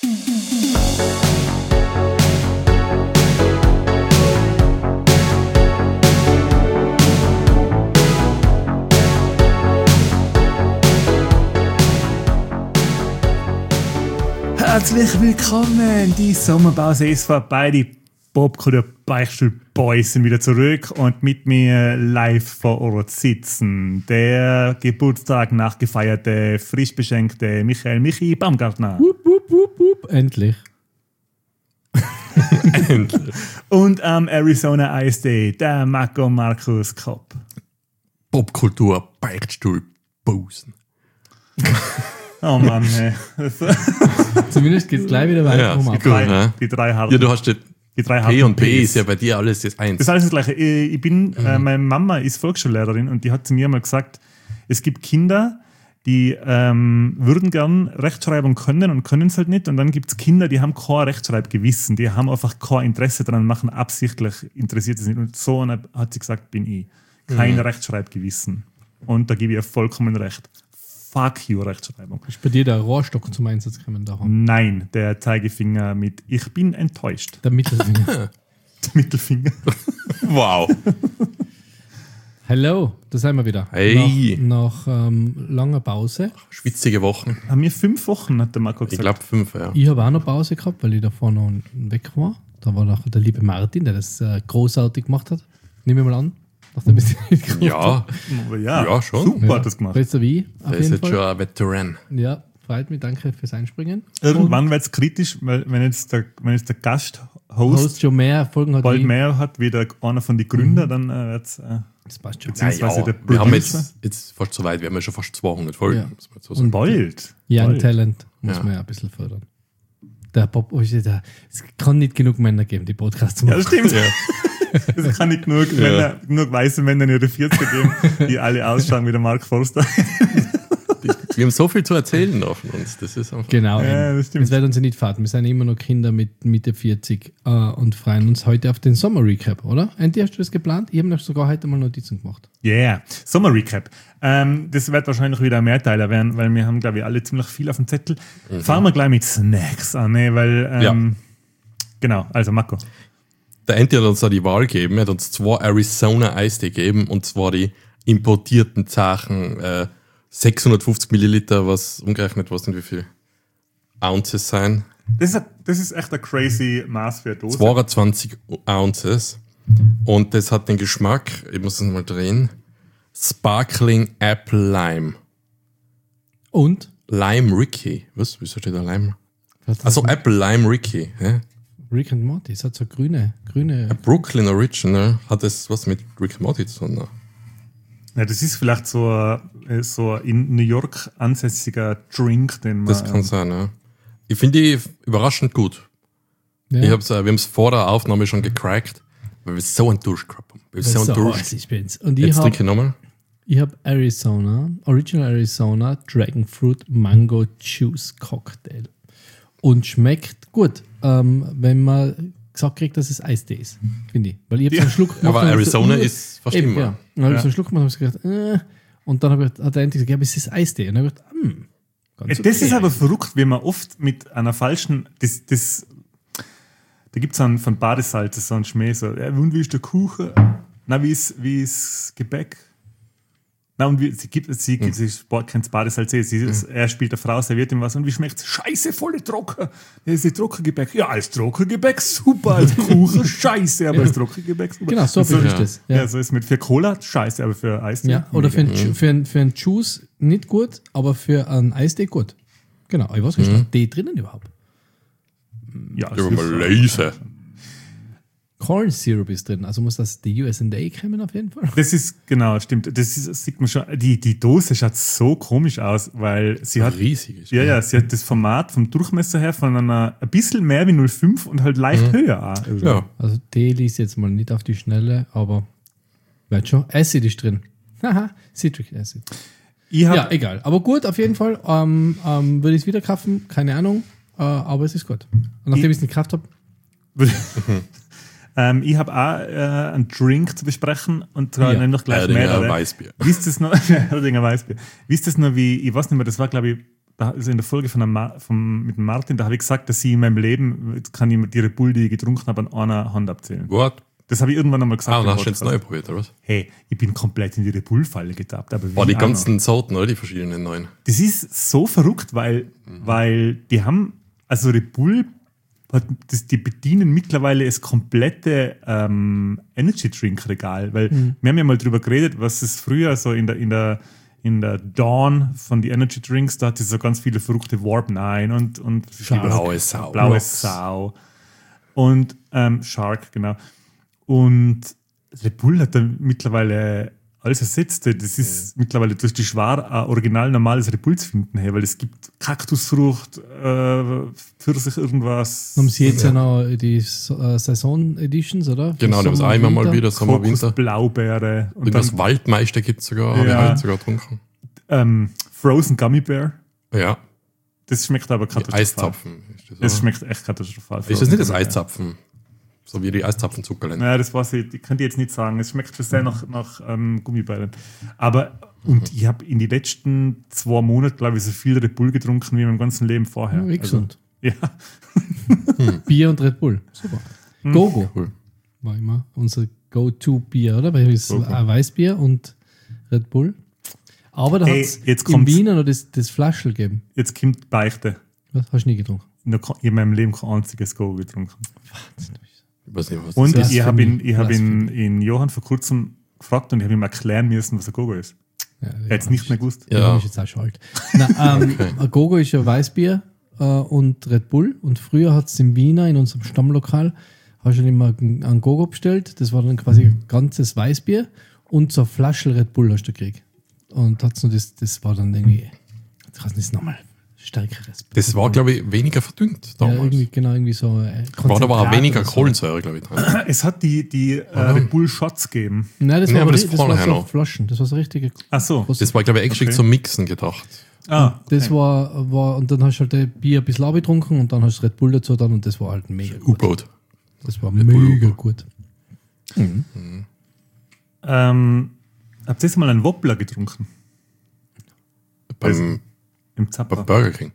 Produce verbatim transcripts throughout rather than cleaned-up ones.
Herzlich willkommen, die Sommerpause ist vorbei, die Popkultur Beichtstuhl Boys sind wieder zurück und mit mir live vor Ort sitzen der Geburtstag nachgefeierte, frisch beschenkte Michael Michi Baumgartner. Wupp, wupp, wupp, wupp. Endlich. Endlich. Und am Arizona Ice Day der Marco Markus Kopp. Popkultur Beichtstuhl Bosen. Oh Mann, hey. Zumindest geht es gleich wieder weiter. Ja, die, drei, ne? die drei harten. Ja, du hast die, die drei P und P ist ja bei dir alles das eins. Das ist alles das Gleiche. Ich bin, mhm. äh, meine Mama ist Volksschullehrerin und die hat zu mir mal gesagt, es gibt Kinder, die ähm, würden gern Rechtschreibung können und können es halt nicht. Und dann gibt es Kinder, die haben kein Rechtschreibgewissen, die haben einfach kein Interesse daran, machen absichtlich, interessiert es nicht. Und so hat sie gesagt, bin ich. Kein mhm. Rechtschreibgewissen. Und da gebe ich ihr vollkommen recht. Fuck you, Rechtschreibung. Ist bei dir der Rohrstock zum Einsatz gekommen? Da Nein, der Zeigefinger mit Ich bin enttäuscht. Der Mittelfinger. Der Mittelfinger. Wow. Hallo, da sind wir wieder. Hey. Nach, nach ähm, langer Pause. Schwitzige Wochen. Haben wir fünf Wochen, hat der Marco gesagt. Ich glaube fünf, ja. Ich habe auch noch Pause gehabt, weil ich davor noch weg war. Da war noch der liebe Martin, der das äh, großartig gemacht hat. Nehmen wir mal an. Nachdem ich ja. ja, ja, schon. Super ja. hat das gemacht. Besser wie, auf der jeden ist jetzt Fall. schon ein Veteran. Ja, freut mich, danke fürs Einspringen. Irgendwann wird es kritisch, weil wenn jetzt der, wenn jetzt der Gast Host, Host schon mehr Folgen hat, bald wie mehr hat wie der, einer von den Gründern, mhm. dann äh, wird es. Äh, das passt schon. Beziehungsweise ja, der wir haben jetzt, jetzt fast so weit, wir haben ja schon fast zweihundert Folgen. Ja. Muss man so sagen. Und bald. Young bald. Talent muss ja. man ja ein bisschen fördern. Der Pop, oh, der, es kann nicht genug Männer geben, die Podcasts zu machen. Ja, das stimmt. Ja. Es kann nicht genug, ja. Männer, genug weiße Männer in ihre vierziger geben, die alle ausschauen wie der Mark Forster. Wir haben so viel zu erzählen noch von uns. Das ist einfach genau. Ja, das stimmt. Jetzt werden uns ja nicht fahren. Wir sind immer noch Kinder mit Mitte vierzig äh, und freuen uns heute auf den Sommer-Recap, oder? Andy, hast du das geplant? Ich habe noch sogar heute mal Notizen gemacht. Ja, yeah. Sommer-Recap. Ähm, das wird wahrscheinlich wieder ein Mehrteiler werden, weil wir haben, glaube ich, alle ziemlich viel auf dem Zettel. Mhm. Fangen wir gleich mit Snacks an, ne? Weil, ähm, ja. genau, also Marco. Der Andy hat uns da die Wahl gegeben, er hat uns zwei Arizona Eistee gegeben, und zwar die importierten Sachen, äh, sechshundertfünfzig Milliliter, was umgerechnet, was denn wie viel Ounces sein? Das ist, das ist echt ein crazy Maß für eine Dose. zweiundzwanzig Ounces. Und das hat den Geschmack, ich muss es mal drehen, Sparkling Apple Lime. Und? Lime Ricky. Was? Wieso steht da Lime? Also Apple Lime Ricky. Hä? Rick and Morty, es hat so grüne, grüne. A Brooklyn Original. Hat das was mit Rick and Morty zu tun? Ja, das ist vielleicht so ein, so ein in New York ansässiger Drink, den man. Das kann sein, ja. Ich finde die überraschend gut. Ja. Ich hab's, wir haben es vor der Aufnahme schon gecrackt, weil wir so einen Durst gehabt haben. Wir sind so einen Durst. Ich bin's. Und ich Jetzt hab, trinke ich nochmal. Ich habe Arizona, Original Arizona Dragon Fruit Mango Juice Cocktail. Und schmeckt gut, ähm, wenn man gesagt kriegt, dass es Eistee ist, finde ich. Weil ich habe so einen Schluck gemacht. Aber Arizona so, ist fast eben, immer. Ja. Dann habe ich so einen Schluck gemacht und habe gedacht, äh, und dann hab ich, hat er endlich gesagt, ja, aber es ist Eistee. Und dann habe ich gedacht, hm, ganz okay. Das ist aber verrückt, wie man oft mit einer falschen, das, das, da gibt es von Badesalz so einen Schmäh, so, ja, und wie ist der Kuchen? Na, wie ist, wie ist Gebäck? Na, und wie, sie gibt, sie, hm. sie kennt das Badesalz, sie, hm. er spielt eine Frau, serviert ihm was, und wie schmeckt es? Scheiße, volle trocken. Ja, ist Trockengebäck. Ja, als Trockengebäck super, als Kuchen scheiße, aber als Trockengebäck super. Genau, so, so ist das. Ja. ja, so ist mit für Cola scheiße, aber für Eistee. Ja, oder für einen, mhm. für, einen, für einen Juice nicht gut, aber für einen Eistee gut. Genau, ich weiß nicht, mhm. ist da Tee drinnen überhaupt? Ja, das ist mal leise. Corn Syrup ist drin, also muss das die U S A kommen auf jeden Fall. Das ist, genau, stimmt. Das, ist, das sieht man schon. Die, die Dose schaut so komisch aus, weil sie hat. Riesig ist. Ja, ja, sie hat das Format vom Durchmesser her von einer ein bisschen mehr wie null Komma fünf und halt leicht mhm. höher auch. Also. Ja. Also Tee liest jetzt mal nicht auf die Schnelle, aber wird schon. Acid ist drin. Haha, Citric Acid. Ich hab, ja, egal. Aber gut, auf jeden Fall. Ähm, ähm, würde ich es wieder kaufen, keine Ahnung. Äh, aber es ist gut. Und nachdem ich es nicht gekauft habe. Ähm, ich habe auch äh, einen Drink zu besprechen und zwar ja. noch gleich Erdinger mehrere. Weißbier. Wisst ihr noch? Erdinger Weißbier. Wisst ihr noch, wie, ich weiß nicht mehr, das war glaube ich da, also in der Folge von, der von mit dem Martin, da habe ich gesagt, dass ich in meinem Leben, jetzt kann ich die Red Bull, die ich getrunken habe, an einer Hand abzählen. What? Das habe ich irgendwann einmal gesagt. Ah, dann hast du jetzt neu probiert, oder was? Hey, ich bin komplett in die Red Bull-Falle getappt. Aber War die auch ganzen noch. Sorten, oder? Die verschiedenen neuen. Das ist so verrückt, weil, mhm. weil die haben, also Red Bull, hat, das, die bedienen mittlerweile das komplette ähm, Energy-Drink-Regal. Weil mhm. wir haben ja mal drüber geredet, was es früher so in der, in der in der Dawn von den Energy Drinks, da hat es so ganz viele verrückte Warp neun und, und blaue Sau. Blaue Sau. Und ähm, Shark, genau. Und Red Bull hat dann mittlerweile alles ersetzt. Das ist ja. mittlerweile durch die schwer ein original normales Red Bull zu finden, hey, weil es gibt Kaktusfrucht, äh, Pfirsich, irgendwas. Haben Sie jetzt ja, ja noch die äh, Saison-Editions, oder? Genau, da haben einmal mal wieder Sommer, Kokos, Winter. Blaubeere. Und das Waldmeister gibt es sogar, ja. habe ich heute sogar getrunken. Ähm, Frozen Gummy Bear. Ja. Das schmeckt aber katastrophal. Eiszapfen. Ist das, das schmeckt echt katastrophal. Ist das nicht das Eiszapfen? So wie die Eiszapfenzuckerlein. Ja, das weiß ich, ich kann dir jetzt nicht sagen. Es schmeckt für sehr nach, nach ähm, Gummibärchen. Aber, und ich habe in den letzten zwei Monaten, glaube ich, so viel Red Bull getrunken wie in meinem ganzen Leben vorher. Ja, gesund. Also, ja. Bier und Red Bull. Super. Hm. Gogo cool. War immer unser Go-To-Bier, oder? Weil es ein Weißbier und Red Bull. Aber da hey, hat es in Wien noch das, das Flaschel gegeben. Jetzt kommt Beichte. Was? Hast du nie getrunken? In meinem Leben kein einziges Go getrunken. Wahnsinn. Ich weiß nicht, was und das ich habe ihn, ich hab ihn in Johann vor kurzem gefragt und ich habe ihm erklären müssen, was ein Gogo ist. Ja, er hat es nicht mehr gewusst. Ja, ja. Ich jetzt auch schon alt. Nein, ähm, okay. Ein Gogo ist ja Weißbier äh, und Red Bull. Und früher hat es in Wiener, in unserem Stammlokal, hast du immer ein Gogo bestellt. Das war dann quasi ein ganzes Weißbier und so eine Flasche Red Bull hast du gekriegt. Und hat's nur das, das war dann irgendwie, ich weiß nicht, nochmal stärkeres. Das war, glaube ich, weniger verdünnt damals. Ja, irgendwie, genau, irgendwie so. Äh, war da aber auch weniger Kohlensäure, glaube ich, dran. Es hat die, die äh, Red Bull Shots gegeben. Nein, das ja, war, aber das das war so noch. Flaschen. Das war so richtige. Ach so. Das war, glaube ich, extra okay. zum Mixen gedacht. Ah, okay. Das war, war, und dann hast du halt ein Bier ein bisschen getrunken und dann hast du Red Bull dazu dann und das war halt mega gut. U-Boot. Das war Red mega gut. Mhm. Mhm. Ähm, habt ihr jetzt mal einen Wobbler getrunken? Beim, also, im Zapper. Beim Burger King.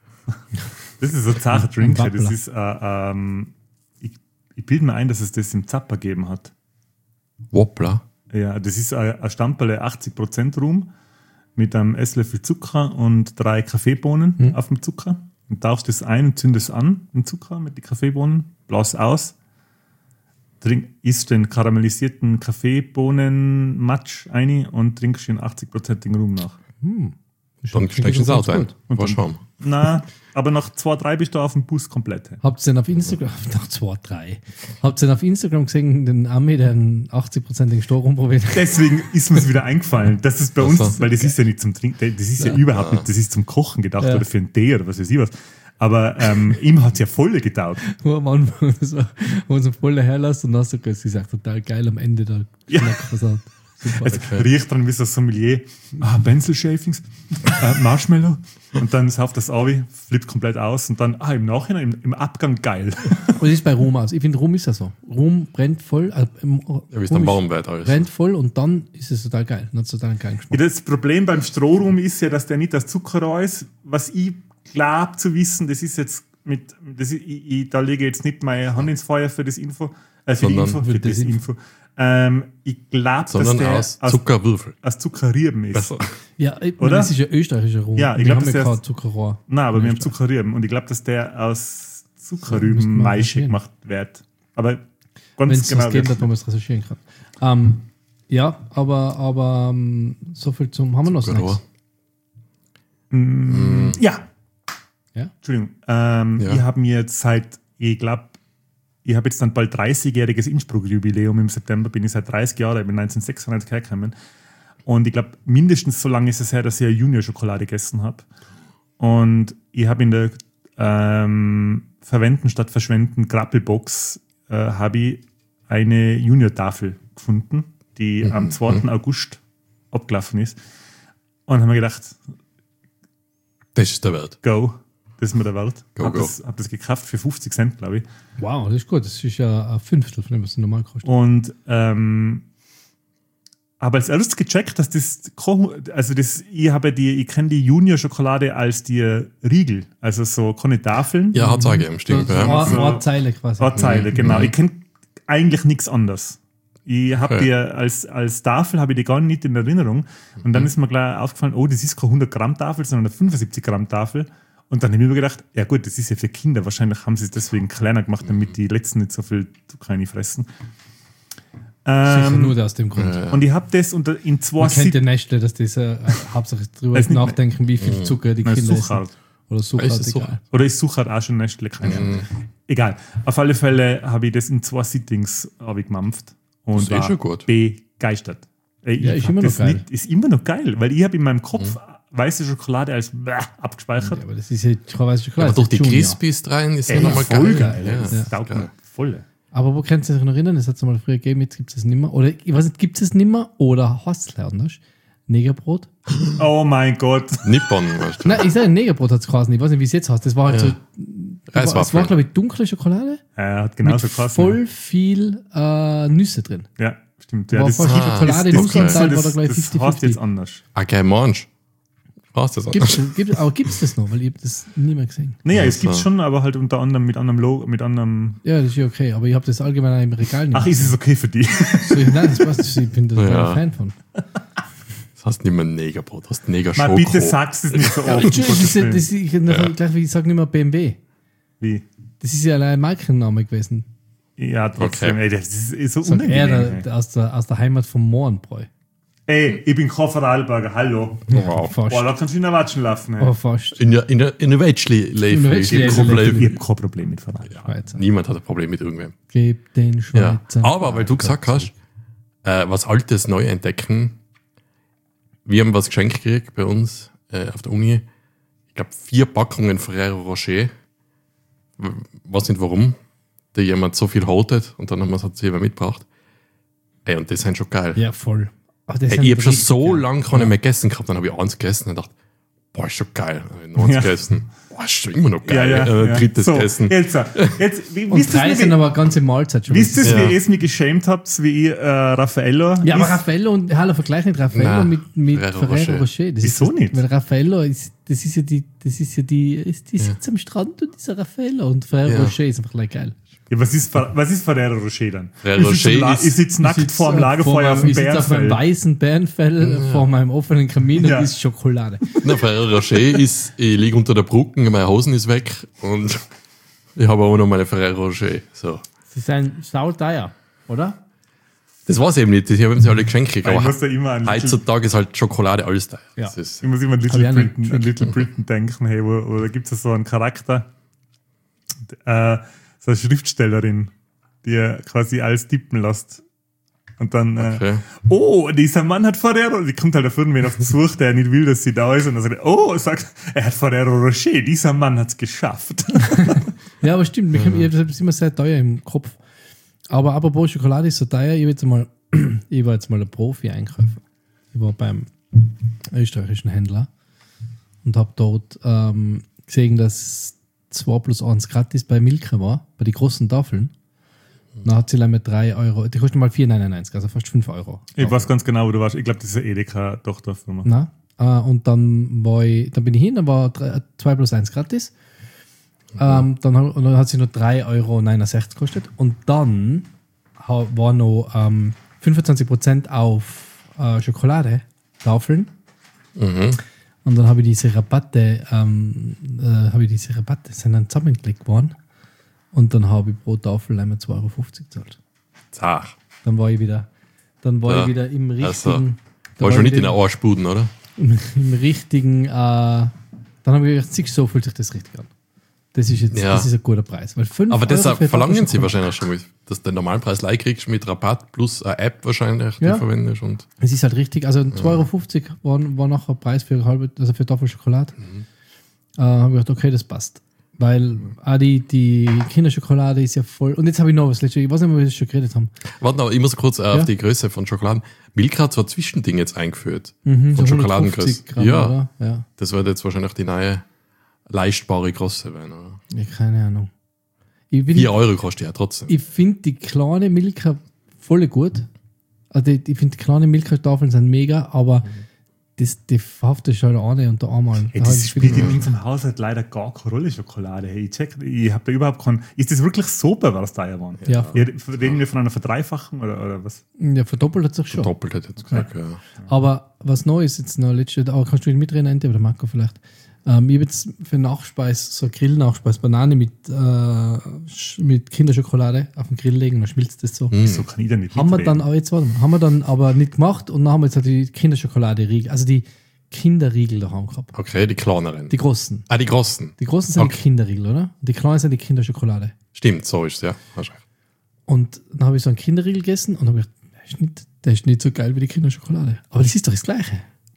Das ist so ein zacher Drink. Das ist, äh, ähm, ich, ich bilde mir ein, dass es das im Zapper gegeben hat. Wobbler? Ja, das ist ein, ein Stamperle achtzig Prozent Rum mit einem Esslöffel Zucker und drei Kaffeebohnen mhm. auf dem Zucker. Und tauchst das ein und zündest es an, den Zucker mit den Kaffeebohnen, blas aus, trink, isst den karamellisierten Kaffeebohnen-Matsch ein und trinkst den achtzig Prozent Rum nach. Mhm. Dann steigst du ins Auto ein. Und war schon. Nein, aber nach zwei, drei bist du auf dem Bus komplett. Habt ihr denn auf Instagram, nach zwei, drei, habt ihr denn auf Instagram gesehen, den Ami, der einen achtzig-prozentigen Stroh rumprobiert? Deswegen ist mir es wieder eingefallen. Das ist bei uns, das weil das ist ja nicht zum Trinken, das ist ja, ja überhaupt nicht, das ist zum Kochen gedacht ja. oder für einen Tee oder was weiß ich was. Aber ähm, ihm hat es ja voll getaugt. Wo am Anfang, das war, wo uns voll herlässt und dann hast du gesagt, total geil am Ende da ja. was an. Es okay. riecht dann wie so ein Sommelier. Ah, Benzel Shavings, äh, Marshmallow. Und dann sauft das Avi, flippt komplett aus und dann, ah, im Nachhinein, im, im Abgang geil. Und das ist bei Rum aus. Ich finde, Rum ist ja so. Rum brennt voll. Äh, ja, wie es dann warm wird alles. Brennt voll und dann ist es total geil. Dann hat es total geilen Geschmack. Ja, das Problem beim Strohrum ist ja, dass der nicht aus Zucker ist. Was ich glaube zu wissen, das ist jetzt mit, das ist, ich, ich, da lege ich jetzt nicht meine Hand ins Feuer für das Info, äh, für Sondern die Info, für, für das das Info. Ähm, ich glaube, dass der aus Zuckerwürfel. Aus Zuckerrüben ist. Besser. Ja, ich, oder? Das ist ja österreichischer Rum. Ja, ich glaube, das haben ja ist Zuckerrohr. Nein, aber wir haben Zuckerrüben und ich glaube, dass der aus Zuckerrüben-Maische gemacht wird. Aber ganz Wenn's genau. Wenn es geht, dass man es recherchieren kann. Ähm, ja, aber, aber um, so viel zum. Haben wir noch Snacks? Mm, ja. ja. Entschuldigung. Ähm, ja. Ich habe mir jetzt seit, ich glaube, ich habe jetzt dann bald dreißigjähriges Innsbruck-Jubiläum im September, bin ich seit dreißig Jahren, ich bin neunzehnhundertsechsundneunzig hergekommen. Und ich glaube, mindestens so lange ist es her, dass ich eine Junior-Schokolade gegessen habe. Und ich habe in der ähm, Verwenden statt Verschwenden Grappelbox äh, habe ich eine Junior-Tafel gefunden, die mhm. am zweiten August abgelaufen ist. Und habe mir gedacht, das ist der Wert. Go. Das ist mir der Wert. Go, habe go. das, hab das gekauft für fünfzig Cent, glaube ich. Wow, das ist gut. Das ist ja ein Fünftel von dem, was es normal kostet. Und ähm, habe als erstes gecheckt, dass das, also das, ich habe die, ich kenne die Junior-Schokolade als die Riegel, also so keine Tafeln. Ja, hat es auch gegeben, stimmt. So, Ja. so eine Zeile quasi. Eine Zeile, genau. Mhm. Ich kenne eigentlich nichts anderes. Ich habe Okay. die als, als Tafel habe ich die gar nicht in Erinnerung. Und dann ist mir gleich aufgefallen, oh, das ist keine hundert Gramm Tafel, sondern eine fünfundsiebzig Gramm Tafel. Und dann habe ich mir gedacht, ja gut, das ist ja für Kinder. Wahrscheinlich haben sie es deswegen kleiner gemacht, damit die letzten nicht so viel kleine fressen. Sicher Ähm, nur aus dem Grund. Ja. und ich habe das unter, in zwei Man kennt Sit- ja Nestle, dass das äh, hauptsächlich drüber Weiß nicht mehr. nachdenken, wie viel Zucker die Nein, Kinder essen. Suchart. Oder Ist Suchart, das egal. Suchart? Oder ist Suchart auch schon Nestle? Keine Ahnung. Egal. Auf alle Fälle habe ich das in zwei Sittings habe ich gemampft. Und Das ist eh war schon gut. begeistert. Ey, Ja, ich ist hab immer noch das geil. Nicht, ist immer noch geil, weil ich habe in meinem Kopf weiße Schokolade als bäh abgespeichert. Ja, aber das ist ja keine weiße Schokolade. Aber durch die das ist Junior. Crispies rein ist ja Ey, nochmal voll geil. geil. Ja, das ja. taugt mir voll. Aber wo kannst du dich noch erinnern? Das hat es mal früher gegeben, jetzt gibt es es nicht mehr. Oder ich weiß nicht, gibt es es nicht mehr? Oder hast du es anders? Negerbrot? Oh mein Gott. Nippon, weißt du. Nein, ich sage Negerbrot hat es geheißen. Ich weiß nicht, wie es jetzt heißt. Das war halt Ja. so. Es war, Reiswaffeln. glaube ich, dunkle Schokolade. Er hat genauso mit geheißen. voll viel äh, Nüsse drin. Ja, stimmt. Ja, War das, voll viel ah, Schokolade, das, Nussanteil das, war da das, gleich das fünfzig heißt jetzt fünfzig. anders. Okay, Mensch. Brauchst du das Gibt's, anders? gibt, aber gibt es das noch? Weil ich habe das nie mehr gesehen. Naja, es Also. gibt schon, aber halt unter anderem mit anderem Logo, mit anderem. Ja, das ist ja okay. Aber ich habe das allgemein auch im Regal nicht. Ach, ist es okay für die? so, nein, das passt. Ich bin da Ja. ein Fan von. Das heißt nicht mehr Negerbrot, das heißt Mal Negerschoko. bitte sagst es nicht so Ja, oft. das ist, ja- das ist, ich, ja. gleich wie ich sage nicht mehr B M W. Wie? Das ist ja allein ein Markenname gewesen. Ja, trotzdem. Okay. Ey, das ist, ist so Sagt er unangenehm. der, aus, der, aus der Heimat vom Mohrenbräu. Ey, ich bin kein Vorarlberger, hallo. Wow. Fast. Boah, da kannst du in der Watschen laufen. Aber Hey. fast. In der, in der, in der Wetschli In der Wetschli- Ich Problem. habe kein Problem mit Vorarlberger. Schweizer. Niemand hat ein Problem mit irgendwem. Gib den Ja. Schweizer. Aber weil du gesagt hast, äh, was Altes neu entdecken, wir haben was geschenkt gekriegt bei uns äh, auf der Uni. Ich glaube, vier Packungen Ferrero Rocher. W- Weiß nicht warum. Der jemand so viel haltet und dann haben wir es halt selber mitgebracht. Ey, und das sind schon geil. Ja, voll. Aber das Ey, sind ich habe schon richtig so geil. lange keine mehr gegessen gehabt, dann habe ich eins gegessen und dachte, boah, ist schon geil. Dann hab ich noch eins Ja. gegessen. Boah, ist schon immer noch Ja, geil. ja, äh, ja. Drittes so, gegessen. Jetzt, jetzt wie, Und wisst drei ihr, sind wie, aber eine ganze Mahlzeit schon. wisst ihr, Ja. wie ihr es mich geschämt habt, wie ich äh, Raffaello? Ja, aber ist? Raffaello und Hallo, vergleich nicht Raffaello Nein, mit, mit Ferrero Ferrero Rocher. Rocher. Das Wieso ist das, nicht? Weil Raffaello ist, das ist ja die, das ist ja die, ist, die sitzt am Strand und dieser Raffaello und Ferrero Ja. Rocher ist einfach like geil. Ja, was ist, Fer- was ist Ferrero Rocher dann? Ferrero ich sitze Rocher La- ist- ich sitze nackt sitz, vor dem äh, Lagerfeuer auf dem Ich sitze auf meinem Bärenfell. weißen Bärenfell vor meinem offenen Kamin Ja. und isst Schokolade. Na, Ferrero Rocher ist, ich liege unter der Brücke, meine Hosen ist weg und ich habe auch noch meine Ferrero Rocher. So. Sie sind sauteuer, oder? Das war es eben nicht, ich habe sie alle geschenkt gekriegt. Ich Aber muss da immer an Little, heutzutage ist halt Schokolade alles da. Ja. Das ist, ich muss immer an Hab ich Little, auch nicht Britain, an Little Britain denken. Hey, wo, wo, da gibt es so einen Charakter, äh, so eine Schriftstellerin, die er quasi alles tippen lässt. Und dann, äh, Okay. oh, dieser Mann hat Ferrero, die kommt halt auf irgendwen auf Besuch, der nicht will, dass sie da ist. Und dann sagt er, oh, sagt, er hat Ferrero Rocher, dieser Mann hat es geschafft. Ja, aber stimmt, ich habe das immer sehr teuer im Kopf. Aber apropos Schokolade ist so teuer, ich, jetzt mal, ich war jetzt mal ein Profi-Einkäufer. Ich war beim österreichischen Händler und habe dort ähm, gesehen, dass zwei plus eins gratis bei Milka war, bei den großen Tafeln. Dann hat sie leider mit drei Euro, die kostet mal vier neunundneunzig, also fast fünf Euro. Ich weiß ganz genau, wo du warst. Ich glaube, das ist eine Edeka-Tochterfirma. Na? Äh, und dann, war ich, dann bin ich hin, dann war zwei plus eins gratis. Ähm, dann, hab- und dann hat sie nur drei Euro neunundsechzig gekostet. Und dann ha- war noch ähm, fünfundzwanzig Prozent auf äh, Schokolade, Tafeln. Mhm. Und dann habe ich diese Rabatte, ähm, äh, habe ich diese Rabatte, sind dann zusammengelegt worden. Und dann habe ich pro Tafel einmal zwei Euro fünfzig gezahlt. Zach. Dann war ich wieder, dann war Ja. ich wieder im richtigen. Also, da war schon ich nicht in wieder- der Arschbuden, oder? im, im richtigen, äh, dann habe ich gedacht, siehst du, so fühlt sich das richtig an. Das ist jetzt Ja. das ist ein guter Preis. Weil fünf Aber Euro deshalb für verlangen sie Tafeln- wahrscheinlich schon mit, dass du den normalen Preis leih kriegst mit Rabatt plus eine App wahrscheinlich, die Ja. du verwendest. Und Es ist halt richtig, also zwei Euro fünfzig war, war nachher Preis für halbe, also für Tafel Schokolade. Mhm. Äh, habe ich gedacht, okay, das passt. Weil auch die, die Kinderschokolade ist ja voll. Und jetzt habe ich noch was letztes, ich weiß nicht, ob wir das schon geredet haben. warte noch, ich muss kurz äh, Ja. auf die Größe von Schokoladen. Milka hat so ein Zwischending jetzt eingeführt. Mhm, Von so Schokoladengröße. hundertfünfzig Gramm, Ja. oder? Ja. Das wird jetzt wahrscheinlich die neue leistbare Größe werden. Oder? Ja, keine Ahnung. Ich, bin- vier Euro kostet ja trotzdem. ich finde die kleine Milka voll gut. Also die, ich finde, die kleinen Milka-Tafeln sind mega, aber das, die verhaftet schon der eine und der einmal. Ey, das spielt in unserem Haushalt leider gar keine Rolle, Schokolade. Hey, ich check, ich habe da überhaupt keinen. Ist das wirklich so bei was da waren? Ja. Ja, reden wir von einer Verdreifachung oder, oder was? Ja, verdoppelt hat sich schon. Doppelt hat jetzt gesagt, ja. Aber was neu ist jetzt noch letzte, aber kannst du nicht mitreden, Ente, oder Marco vielleicht? Ähm, ich habe jetzt für Nachspeis, so Grill-Nachspeis, Banane mit, äh, Sch- mit Kinderschokolade auf den Grill legen, dann schmilzt das so. Mhm. So kann ich da nicht Haben wir mitreden. dann, aber jetzt warte mal, haben wir dann aber nicht gemacht und dann haben wir jetzt halt die Kinderschokolade-Riegel, also die Kinderriegel daheim gehabt. Okay, die kleineren. Die großen. ah, die großen. Die großen sind Okay. die Kinderriegel, oder? Und die kleinen sind die Kinderschokolade. Stimmt, so ist es, ja. Hast recht. Und dann habe ich so einen Kinderriegel gegessen und habe gedacht, der ist, nicht, der ist nicht so geil wie die Kinderschokolade. Aber das ist doch das Gleiche.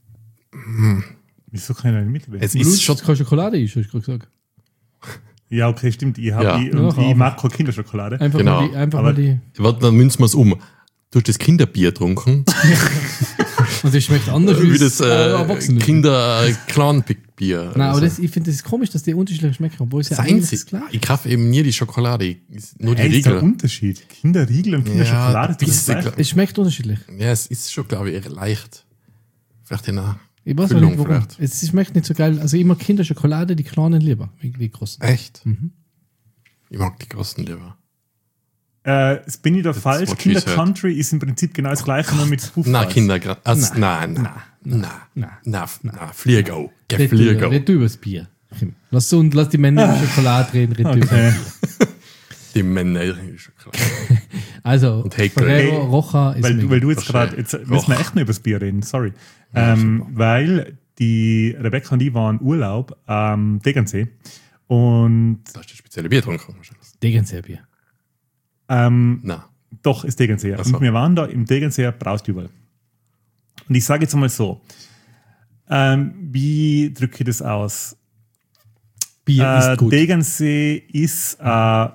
Wieso kann ich da nicht mitreden? Es Blut, ist schon. das keine Schokolade ist, habe ich gerade gesagt. Ja, okay, stimmt. Ich, hab, Ja. ich, Ja, und ich aber- mag keine Kinderschokolade. Einfach Genau. mal die, einfach Aber- mal die. Warte, dann münzen wir es um. Du hast das Kinderbier getrunken, Und das schmeckt anders wie das äh, äh, Erwachsene. Kinder-Clan-Bier. Nein, aber das, ich finde, das ist komisch, dass die unterschiedlich schmecken, obwohl es ja das eigentlich einzige. das Gleiche. Ich kaufe eben nie die Schokolade, ich- nur die Hey, ist der Riegel. Unterschied. Kinderriegel und Kinderschokolade ist doch das bisschen, Gleiche. glaub- Es schmeckt unterschiedlich. Ja, es ist schon, glaube ich, eher leicht. Vielleicht in einer Ich weiß auch Füllung nicht, warum. vielleicht. Es schmeckt nicht so geil. Also immer Kinderschokolade, die kleinen lieber, wie die großen. Echt? Mhm. Ich mag die großen lieber. Äh, jetzt bin ich da falsch. what she Kinder said. Country ist im Prinzip genau das Gleiche, nur mit Spoof. Na, Kinder, also, nein, nein, nein, nein, nein, nein, Flieger, geh Red du, Flieger. red du übers Bier. Kim. Lass, und, lass die Männer über Schokolade reden, red du über Okay. Die Männer, Schokolade. Also, Und Heckel. Ferrero Hey, Rocher ist Weil, mega. weil du jetzt Verstehe. gerade, jetzt müssen wir Och. echt noch über das Bier reden, sorry. Ähm, weil die Rebecca und ich waren Urlaub am Tegernsee und Da hast du spezielle Bier getrunken wahrscheinlich. Tegernseer Bier. ähm, Nein. doch, ist Tegernseer. Ach so. Und wir waren da im Tegernseer Braustübel. Und ich sage jetzt mal so, ähm, wie drücke ich das aus? Bier Äh, ist gut. Tegernsee ist äh,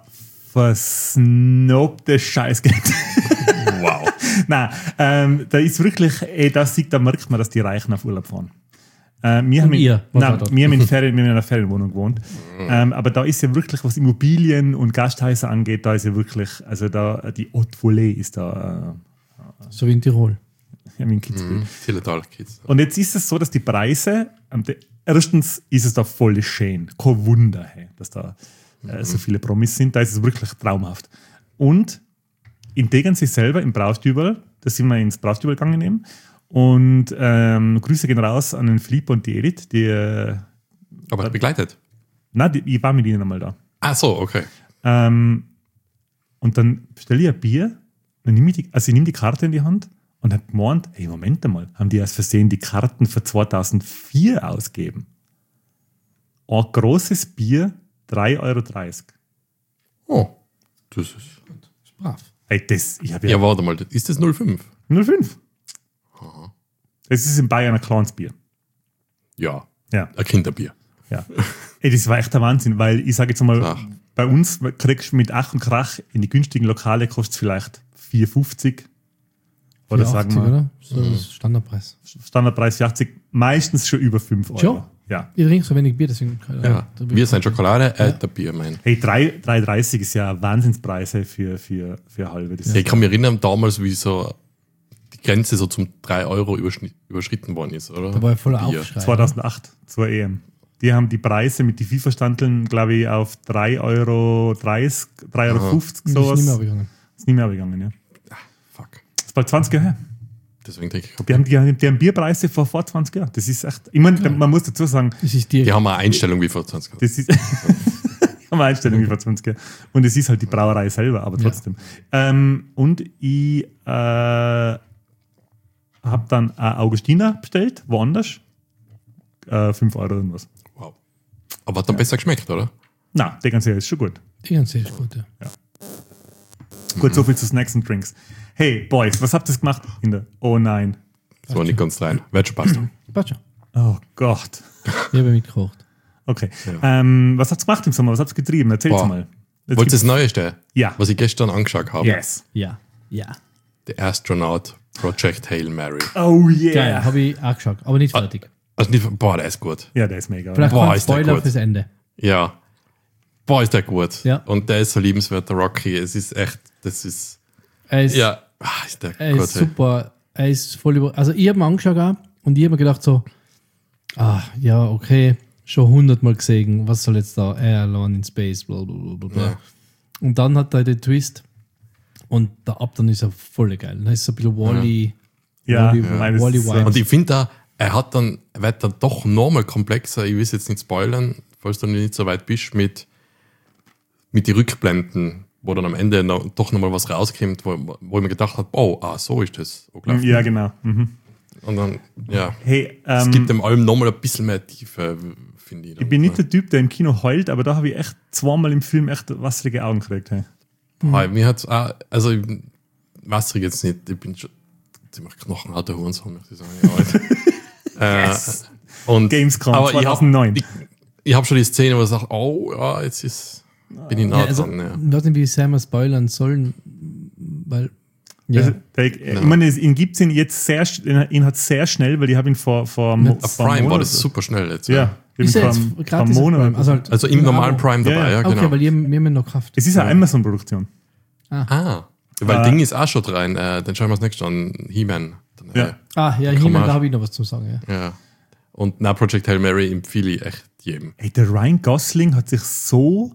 versnobte Scheißgeld. Wow. Nein, ähm, da ist wirklich, ey, das sieht, da merkt man, dass die Reichen auf Urlaub fahren. Äh, wir, haben in, ihr? Was war nein, dort? wir, haben in Ferien, wir haben in einer Ferienwohnung gewohnt. Ähm, aber da ist ja wirklich, was Immobilien und Gasthäuser angeht, da ist ja wirklich, also da, die Haute Volée ist da, So wie in Tirol. äh, in Kitzbühel. Mhm. Viele Kids. Und jetzt ist es so, dass die Preise, ähm, de, erstens ist es da voll schön, kein Wunder, hey, dass da äh, so viele Promis sind, da ist es wirklich traumhaft. Und in Tegernsee selber, im Braustübel, da sind wir ins Braustübel gegangen eben, und ähm, Grüße gehen raus an den Philipp und die Edith, die, äh, Aber begleitet. na, die, ich war mit ihnen einmal da. Ah, so, okay. Ähm, und dann bestelle ich ein Bier, dann nehme ich die, also ich nehme die Karte in die Hand und habe gemeint, hey, Moment einmal, haben die aus Versehen die Karten für zweitausendvier ausgegeben? Ein großes Bier, drei Euro dreißig. Oh, das ist. Ist brav. Hey, das, ich habe ja, Ja, warte mal, ist das null Komma fünf? null Komma fünf. Das ist in Bayern ein kleines Bier. Ja, Ja, ein Kinderbier. ja. Ey, das war echt der Wahnsinn, weil ich sage jetzt mal, Ach. bei uns kriegst du mit Ach und Krach in die günstigen Lokale kostet es vielleicht vier fünfzig. Oder sagen vierundachtzig, wir, oder? So Mhm. ist Standardpreis. Standardpreis vier achtzig, meistens schon über fünf Euro. Schon? Ja. Ich trinke so wenig Bier, deswegen. Ja. Wir sind Schokolade, äh, der Bier, mein. Hey, drei Euro dreißig ist ja Wahnsinnspreise für, für, für halbe. Das Ich kann mich erinnern, damals, wie so die Grenze so zum drei Euro überschni- überschritten worden ist, oder? Da war ich voller Bier. Aufschrei. zweitausendacht zur E M. Die haben die Preise mit den FIFA-Standeln, glaube ich, auf drei Euro dreißig, drei Euro fünfzig, Das ist sowas. nicht mehr abgegangen. Ist nicht mehr abgegangen, ja. Fuck. Das ist bald zwanzig Jahre her. Deswegen denke ich, Die haben, die, haben- die haben Bierpreise vor, vor zwanzig Jahren. Das ist echt, ich meine, man muss dazu sagen, Das ist die. die haben eine Einstellung wie vor zwanzig Jahren. das ist, die haben eine Einstellung wie vor zwanzig Jahren. Und es ist halt die Brauerei selber, aber trotzdem. Ähm, und ich äh, habe dann ein Augustiner bestellt, woanders. Äh, fünf Euro irgendwas. Wow. Aber hat dann besser geschmeckt, oder? Na, der ganze ist schon gut. Die ganze ist gut, ja. Gut, so viel zu Snacks und Drinks. Hey, Boys, was habt ihr gemacht? In der oh nein. Das war nicht ganz rein. Wird schon passen. Passt schon. Oh Gott. Ich habe mitgekocht. Okay. Ähm, was habt ihr gemacht im Sommer? Was habt ihr getrieben? Erzähl's Boah. mal. Jetzt Wolltest du das gibt's- Neueste? Ja. Was ich gestern angeschaut habe? Yes. Ja. Ja. The Astronaut Project Hail Mary. Oh yeah. Geil, habe ich auch geschaut, aber nicht fertig. Also nicht, boah, der ist gut. Ja, der ist mega. Vielleicht Boah, kein ist der Spoiler gut. fürs Ende. Ja. Boah, ist der gut. Ja. Und der ist so liebenswert, der Rocky. Es ist echt, das ist, Er ist ja, Ah, ist der Er gut, ist hey. super. Er ist voll über. Also, ich habe ihn angeschaut auch, und ich habe mir gedacht, so, ah, ja, okay, schon hundertmal gesehen, was soll jetzt da? Air Alone in Space, bla bla bla bla. Ja. Und dann hat er den Twist, und da ab dann ist er voll geil. Dann ist so ein bisschen Wall-E. Ja, Wall-E ja. Meines Wall-E ist, äh, Vibes. Und ich finde da, er hat dann, er wird dann doch nochmal komplexer, ich will es jetzt nicht spoilern, falls du nicht so weit bist, mit, mit den Rückblenden, wo dann am Ende noch, doch nochmal was rauskommt, wo, wo ich mir gedacht habe, oh, ah, so ist das. Oh, klar. Ja, genau. Mhm. Und dann, ja, Hey, es ähm, gibt dem allem nochmal ein bisschen mehr Tiefe, finde ich. Dann. ich bin nicht der Typ, der im Kino heult, aber da habe ich echt zweimal im Film echt wasserige Augen gekriegt. Hey. Ah, mir hat's auch, also, ich wasserig jetzt nicht, ich bin schon ziemlich knochenharter Hurensohn, möchte ich sagen. Ja, halt. Yes. äh, und, Gamescom aber ich habe zweitausendneun. ich, ich hab schon die Szene, wo ich sage, oh, ja, jetzt ist, bin ich nah Ja, also, dran. Ja. ich weiß nicht, wie sehr wir spoilern sollen, weil. Ja, Also, der, Ich meine, es- ihn gibt es ihn jetzt sehr, sch- ihn hat sehr schnell, weil ich habe ihn vor, vor, Mo- Auf vor einem Prime war Monat- das super schnell jetzt. Ja, Ja. ich habe ist ihn er vor, jetzt einem- vor gratis einem auf Monat. Prime? Also, halt Also im normalen Abo. Prime dabei, Ja, ja, ja. genau. Okay, weil ihr, wir haben ihn noch gekauft. Es ist eine Amazon-Produktion. ah, weil Äh, Ding ist auch schon rein, äh, dann schauen wir das nächste an, He-Man. Dann, äh, Ja. Ah, ja, Kann He-Man, man- da habe ich noch was zu sagen. Ja. ja. Und na Project Hail Mary empfehle ich echt jedem. Ey, der Ryan Gosling hat sich so,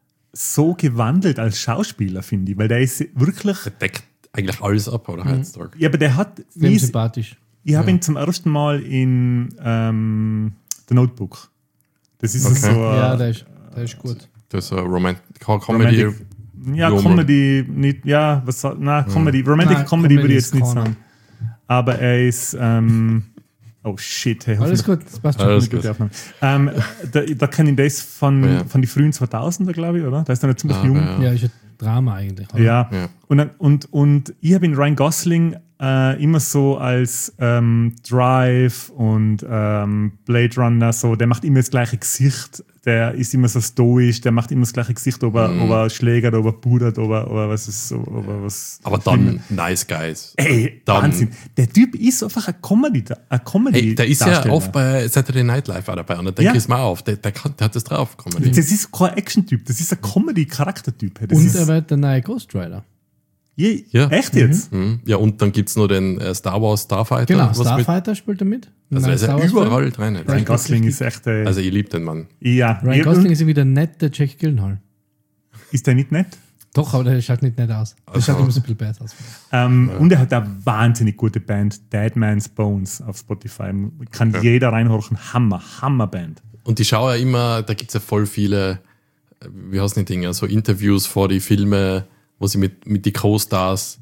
so gewandelt als Schauspieler, finde ich, weil der ist wirklich. Der deckt eigentlich alles ab, oder? Heutzutage. Ja, aber der hat. Dem Wie ist, sympathisch. ich habe ihn zum ersten Mal in ähm, The Notebook. Das ist Okay. so. äh, Ja, der ist, der ist gut. Das ist eine Romantic Comedy. Romantic- Ja, Humor. Comedy, nicht, ja, was soll, na, Comedy, Romantic Nein, Comedy würde Comedy ich jetzt ist nicht keiner. sagen. Aber er ist, ähm, oh shit, hey, Alles hoffentlich- gut, das passt schon. Alles Gute gut. Aufnahme. Ähm, da, da kenne ich das von, Ja. von den frühen zweitausender, glaube ich, oder? Da ist er noch ziemlich Ah, jung. ja. Ja, ist ein Drama eigentlich. oder? Ja. Ja. Und, dann- und, und ich habe in Ryan Gosling äh, immer so als ähm, Drive und ähm, Blade Runner, so, der macht immer das gleiche Gesicht, der ist immer so stoisch, der macht immer das gleiche Gesicht, ob er, Mhm. ob er schlägert, ob er pudert, ob er, ob er was ist, ob er was. Aber dann Nice Guys. Ey, dann, Wahnsinn. Der Typ ist einfach ein Comedy, ein Comedy Hey, der ist ja Darsteller. oft bei Saturday Night Live auch dabei und da denke Ja. ich es mal auf, der, der, kann, der hat das drauf. Comedy. Das ist kein Action-Typ, das ist ein Comedy-Charaktertyp. Das Und ist, er wird der neue Ghost Rider. je, Ja. Echt jetzt? Mhm. Ja, und dann gibt es noch den äh, Star Wars Starfighter. Genau, was mit, Starfighter spielt er mit. also er ist ja Star Wars-Film. überall drin. Ryan Gosling ist echt. Äh, Also ich liebe den Mann. ja. Ryan Ja, Gosling ist irgendwie der nette Jack Gyllenhaal. ist der nicht nett? Doch, aber der schaut nicht nett aus. Der Also- schaut immer so ein bisschen besser aus. Ähm, Und er hat eine wahnsinnig gute Band, Dead Man's Bones auf Spotify. Kann jeder reinhorchen. Hammer, Hammerband. Und ich schaue ja immer, da gibt es ja voll viele, äh, wie heißt die Dinge, so Interviews vor die Filme, wo sie mit, mit die Co-Stars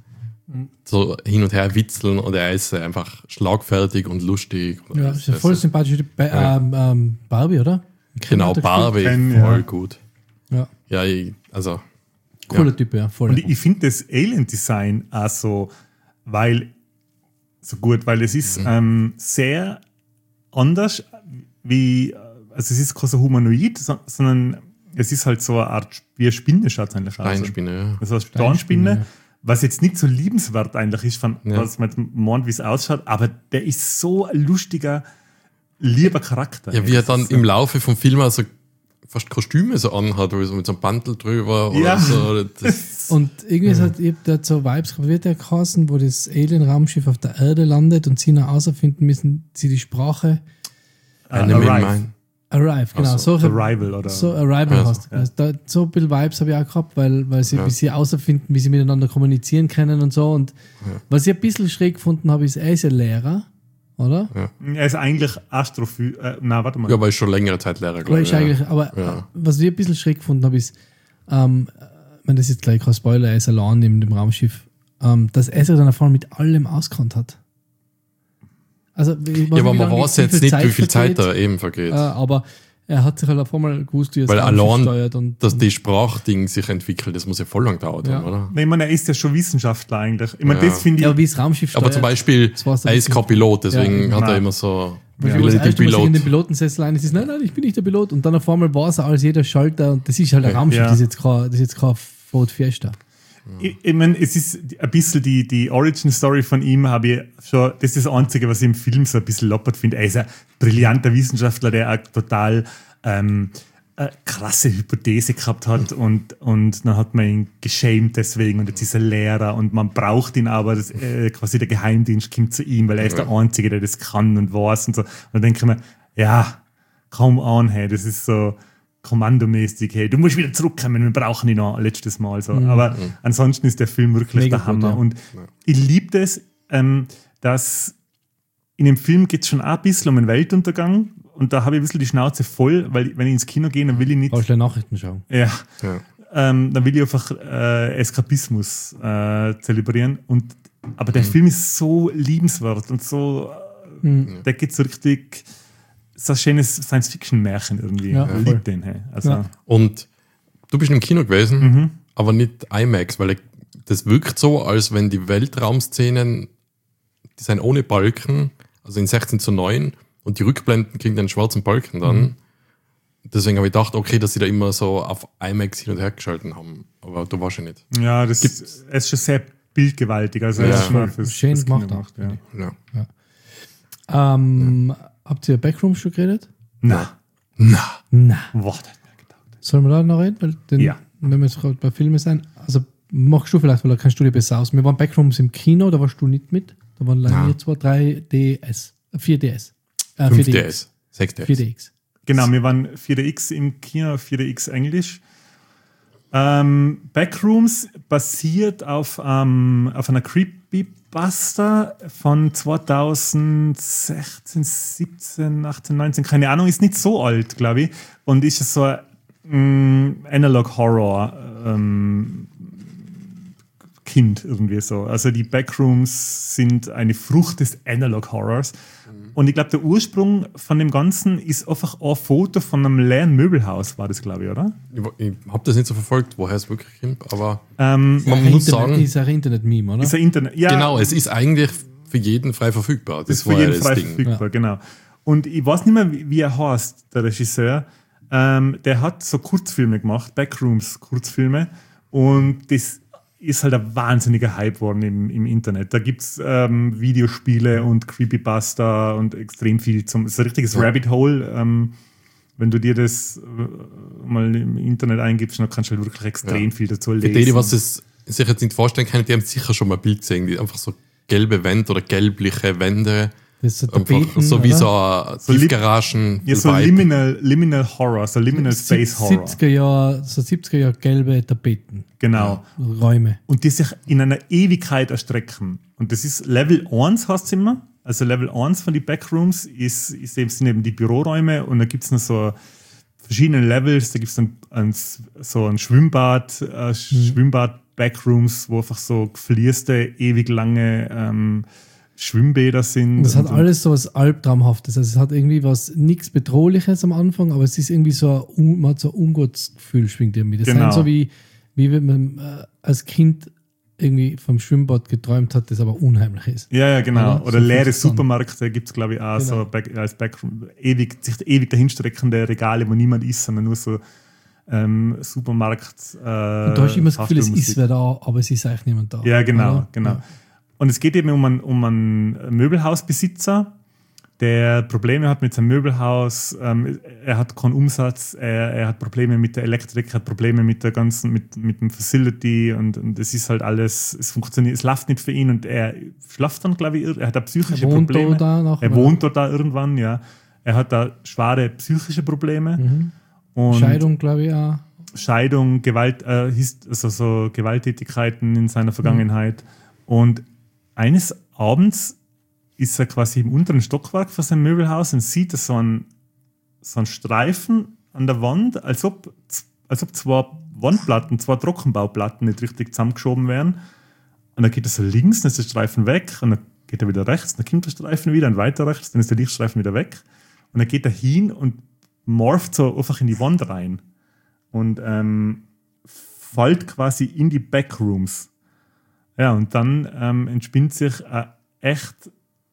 so hin und her witzeln und er ist einfach schlagfertig und lustig. Ja, Das ist ja voll sympathisch. Ba Ja. ähm, ähm, Barbie, oder? Genau, Hat er Barbie, Ken, voll ja. gut. gespielt? Ja, Ja, ich, also, cooler Ja. Typ, ja, voll. Und ich, ich finde das Alien-Design auch so, weil, so gut, weil es ist ähm, sehr anders wie, also es ist kein so humanoid, so, sondern es ist halt so eine Art, wie eine Spinne schaut es eigentlich aus. Steinspinne, ja. Also eine Steinspinne, Steinspinne, ja. was jetzt nicht so liebenswert eigentlich ist, von, Ja. was man meint, wie es ausschaut, aber der ist so ein lustiger, lieber Charakter. Ja, wie er Das dann ist, im Laufe vom Film also fast Kostüme so anhat, wo er so mit so einem Bandel drüber oder Ja. so. Das, Und irgendwie ist halt, ich hab da so Vibes gehabt, wird der geheißen, wo das Alien-Raumschiff auf der Erde landet und sie noch herausfinden müssen, sie die Sprache äh, Enemy in Arrive. Mind. Arrive, genau. so, so, Arrival oder so Arrival Ja, heißt. Also da, so ein bisschen Vibes habe ich auch gehabt, weil, weil sie, Ja. bis sie herausfinden, wie sie miteinander kommunizieren können und so. Und was ich ein bisschen schräg gefunden habe, ist, er ist ein Lehrer, oder? er ist eigentlich Astrophy... Äh, nein, warte mal. Ja, aber ist schon längere Zeit Lehrer, Aber, glaube ich. ist eigentlich, Ja. aber Ja. äh, was ich ein bisschen schräg gefunden habe, ist, ähm, wenn das jetzt gleich kein Spoiler, er ist allein in dem Raumschiff, ähm, dass er sich dann auf einmal mit allem auskannt hat. Also, ich weiß Ja, aber wie man lange- weiß jetzt nicht, wie viel Zeit vergeht, da eben vergeht. Äh, aber er hat sich halt auf einmal gewusst, wie er das Weil Raumschiff allein, steuert. Und, dass die Sprachding sich entwickelt, das muss ja voll lang dauern, Ja. oder? Nein, ich meine, er ist ja schon Wissenschaftler eigentlich. Ich meine, Ja. das finde ich... ja, wie das Raumschiff steuert. Aber zum Beispiel, das war's dann er ist nicht. kein Pilot, deswegen Ja. hat er Nein. immer so Weil Ja. das Reality erste Mal sich in den Pilot. Pilotensessel ein, es ist, nein, nein, ich bin nicht der Pilot. Und dann auf einmal war es als jeder Schalter und das ist halt ein Raumschiff, Ja. das ist jetzt kein, das ist jetzt kein Ford Fiesta. Ich, ich meine, es ist ein bisschen die, die Origin-Story von ihm, habe ich schon, das ist das Einzige, was ich im Film so ein bisschen loppert finde. Er ist ein brillanter Wissenschaftler, der auch total ähm, eine krasse Hypothese gehabt hat und, und dann hat man ihn geschämt deswegen und jetzt ist er Lehrer und man braucht ihn aber, das, äh, quasi der Geheimdienst kommt zu ihm, weil er ist der Einzige, der das kann und weiß und so. Und dann denke ich mir, ja, kaum an, hey, das ist so kommandomäßig, hey, du musst wieder zurückkommen, wir brauchen ihn noch letztes Mal. So. Mhm. Aber ansonsten ist der Film wirklich Mega der Hammer. Gut, ja. Und ja. ich liebe das, ähm, dass in dem Film geht es schon auch ein bisschen um den Weltuntergang. Und da habe ich ein bisschen die Schnauze voll, weil wenn ich ins Kino gehe, dann will ich nicht... Brauchst du Nachrichten schauen. Ja. ja. Ähm, dann will ich einfach äh, Eskapismus äh, zelebrieren. Und, aber der mhm. Film ist so liebenswert und so... Äh, mhm. Der geht so richtig... So ein schönes Science-Fiction-Märchen irgendwie. Ja, ich liebe den. Hey. Also, ja. Und du bist im Kino gewesen, mhm. aber nicht IMAX, weil das wirkt so, als wenn die Weltraumszenen, die sind ohne Balken, also in sechzehn zu neun, und die Rückblenden kriegen den schwarzen Balken dann. Mhm. Deswegen habe ich gedacht, okay, dass sie da immer so auf IMAX hin und her geschalten haben. Aber du warst ja nicht. Ja, das Gibt's? ist schon sehr bildgewaltig. Also ja. ist schon fürs, schön fürs gemacht. gemacht ja. Ja. Ja. Ähm, ja. Habt ihr Backrooms schon geredet? Na. Na. Na. Warte. Sollen wir da noch reden? Weil den, ja. Wenn wir jetzt gerade bei Filmen sind. Also machst du vielleicht, weil da kannst du dir besser aus. Wir waren Backrooms im Kino, da warst du nicht mit. Da waren leider ja. zwei, drei D S. vier D S. Äh, fünf D S. sechs D S. vier D X. Genau, wir waren vier D X im Kino, vier D X Englisch. Ähm, Backrooms basiert auf, ähm, auf einer Creepypasta von zweitausendsechzehn, siebzehn, achtzehn, neunzehn, keine Ahnung, ist nicht so alt, glaube ich. Und ist so ein ähm, Analog-Horror ähm, Kind irgendwie so. Also die Backrooms sind eine Frucht des Analog-Horrors. Mhm. Und ich glaube, der Ursprung von dem Ganzen ist einfach ein Foto von einem leeren Möbelhaus, war das, glaube ich, oder? Ich, ich habe das nicht so verfolgt, woher es wirklich kommt, aber ähm, man muss Internet, sagen... Ist ein Internet-Meme, oder? Ist ein Internet, ja. Genau, es ist eigentlich für jeden frei verfügbar. Das, das ist für jeden frei Ding. verfügbar, ja. Genau. Und ich weiß nicht mehr, wie, wie er heißt, der Regisseur. Ähm, der hat so Kurzfilme gemacht, Backrooms-Kurzfilme. Und das ist halt ein wahnsinniger Hype geworden im, im Internet. Da gibt es ähm, Videospiele und Creepypasta und extrem viel zum. Es ist ein richtiges ja. Rabbit Hole. Ähm, wenn du dir das äh, mal im Internet eingibst, dann kannst du halt wirklich extrem ja. viel dazu lesen. Für die, die was es sich jetzt nicht vorstellen können, die haben sicher schon mal ein Bild gesehen, die einfach so gelbe Wände oder gelbliche Wände. Das ist so, Tapeten, so wie so ein so Tiefgaragen. Ja, so Liminal, Liminal Horror, so Liminal Space Horror. siebziger Jahre, so siebziger Jahre gelbe Tapeten. Genau. Ja, Räume. Und die sich in einer Ewigkeit erstrecken. Und das ist Level eins, heißt es immer. Also Level eins von den Backrooms ist, ist eben, sind eben die Büroräume und da gibt es noch so verschiedene Levels. Da gibt es dann ein, so ein Schwimmbad, äh, mhm. Schwimmbad-Backrooms, wo einfach so gefließte, ewig lange ähm, Schwimmbäder sind. Das hat und, alles so was Albtraumhaftes. Also es hat irgendwie was, nichts Bedrohliches am Anfang, aber es ist irgendwie so ein, man hat so ein ungutes Gefühl, schwingt irgendwie. Das genau. sind so wie, wie wenn man äh, als Kind irgendwie vom Schwimmbad geträumt hat, das aber unheimlich ist. Ja, ja, genau. Oder, Oder so leere Supermärkte gibt es, glaube ich, auch genau. so back, als Backroom. Ewig, sich ewig dahinstreckende Regale, wo niemand ist, sondern nur so ähm, Supermarkt. Äh, und da hast du immer das Gefühl, es ist wer da, aber es ist eigentlich niemand da. Ja, genau, oder? genau. Ja. Und es geht eben um einen, um einen Möbelhausbesitzer, der Probleme hat mit seinem Möbelhaus. Ähm, er hat keinen Umsatz, er, er hat Probleme mit der Elektrik, er hat Probleme mit der ganzen, mit, mit dem Facility und, und es ist halt alles, es funktioniert, es läuft nicht für ihn und er schlaft dann, glaube ich, er hat da psychische er wohnt Probleme. Da noch, er wohnt dort da irgendwann, ja. Er hat da schwere psychische Probleme. Mhm. Und Scheidung, glaube ich, auch. Scheidung, Gewalt, äh, also so Gewalttätigkeiten in seiner Vergangenheit. Mhm. Und eines Abends ist er quasi im unteren Stockwerk von seinem Möbelhaus und sieht so einen, so einen Streifen an der Wand, als ob, als ob zwei Wandplatten, zwei Trockenbauplatten nicht richtig zusammengeschoben wären. Und dann geht er so links, dann ist der Streifen weg und dann geht er wieder rechts, dann kommt der Streifen wieder und weiter rechts, dann ist der Lichtstreifen wieder weg. Und dann geht er hin und morpht so einfach in die Wand rein und ähm, fällt quasi in die Backrooms. Ja, und dann ähm, entspinnt sich eine echt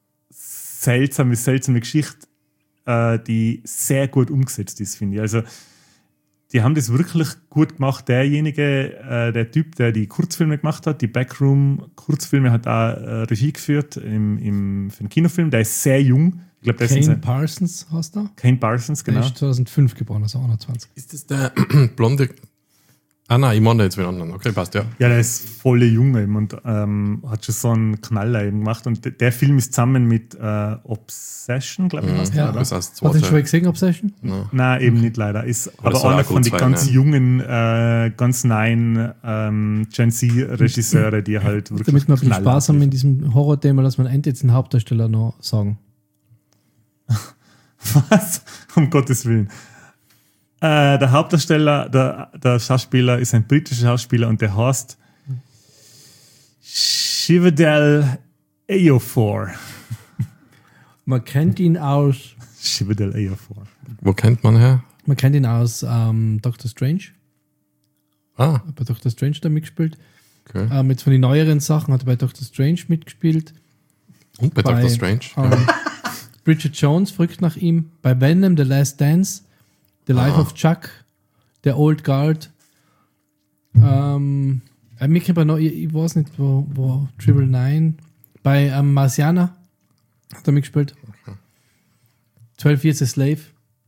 seltsame, seltsame Geschichte, äh, die sehr gut umgesetzt ist, finde ich. Also, die haben das wirklich gut gemacht. Derjenige, äh, der Typ, der die Kurzfilme gemacht hat, die Backroom-Kurzfilme, hat auch äh, Regie geführt im, im, für den Kinofilm. Der ist sehr jung, Ich glaube, das Kane ist ein Parsons hast du? Kane Parsons, Der genau. ist zweitausendfünf geboren, also einundzwanzig. Ist das der blonde... Ah nein, ich meine jetzt mit anderen. Okay, passt, ja. Ja, der ist voll jung eben und ähm, hat schon so einen Knaller eben gemacht. Und d- der Film ist zusammen mit äh, Obsession, glaube ich, Mhm. heißt Ja. der, oder? Das heißt, Hast du den schon mal zweite. gesehen, Obsession? Ja. Nein, eben nicht leider. Ist Aber das aber soll einer auch von gut den sein, ganz ja. jungen, äh, ganz neuen ähm, Gen Z-Regisseure, die halt wirklich Damit wir ein bisschen Knaller Spaß haben in abliefern. diesem Horror-Thema, lassen wir endlich den Hauptdarsteller noch sagen. Was? Um Gottes Willen. Äh, der Hauptdarsteller, der, der Schauspieler, ist ein britischer Schauspieler und der heißt Chiwetel Ejiofor. Man kennt ihn aus, Chiwetel Ejiofor. Wo kennt man her? man kennt ihn aus ähm, Doctor Strange. Ah, Bei Doctor Strange hat er mitgespielt. okay. Ähm, jetzt von den neueren Sachen hat er bei Doctor Strange mitgespielt. Und bei, bei, Doctor Strange. Ähm, Bridget Jones fragt nach ihm. Bei Venom, The Last Dance, The Life Ah. of Chuck, The Old Guard. Ähm, äh, mir kennt man noch, ich, ich weiß nicht, wo, wo Triple Nine. Bei ähm, Marciana hat er mitgespielt. zwölf Years a Slave.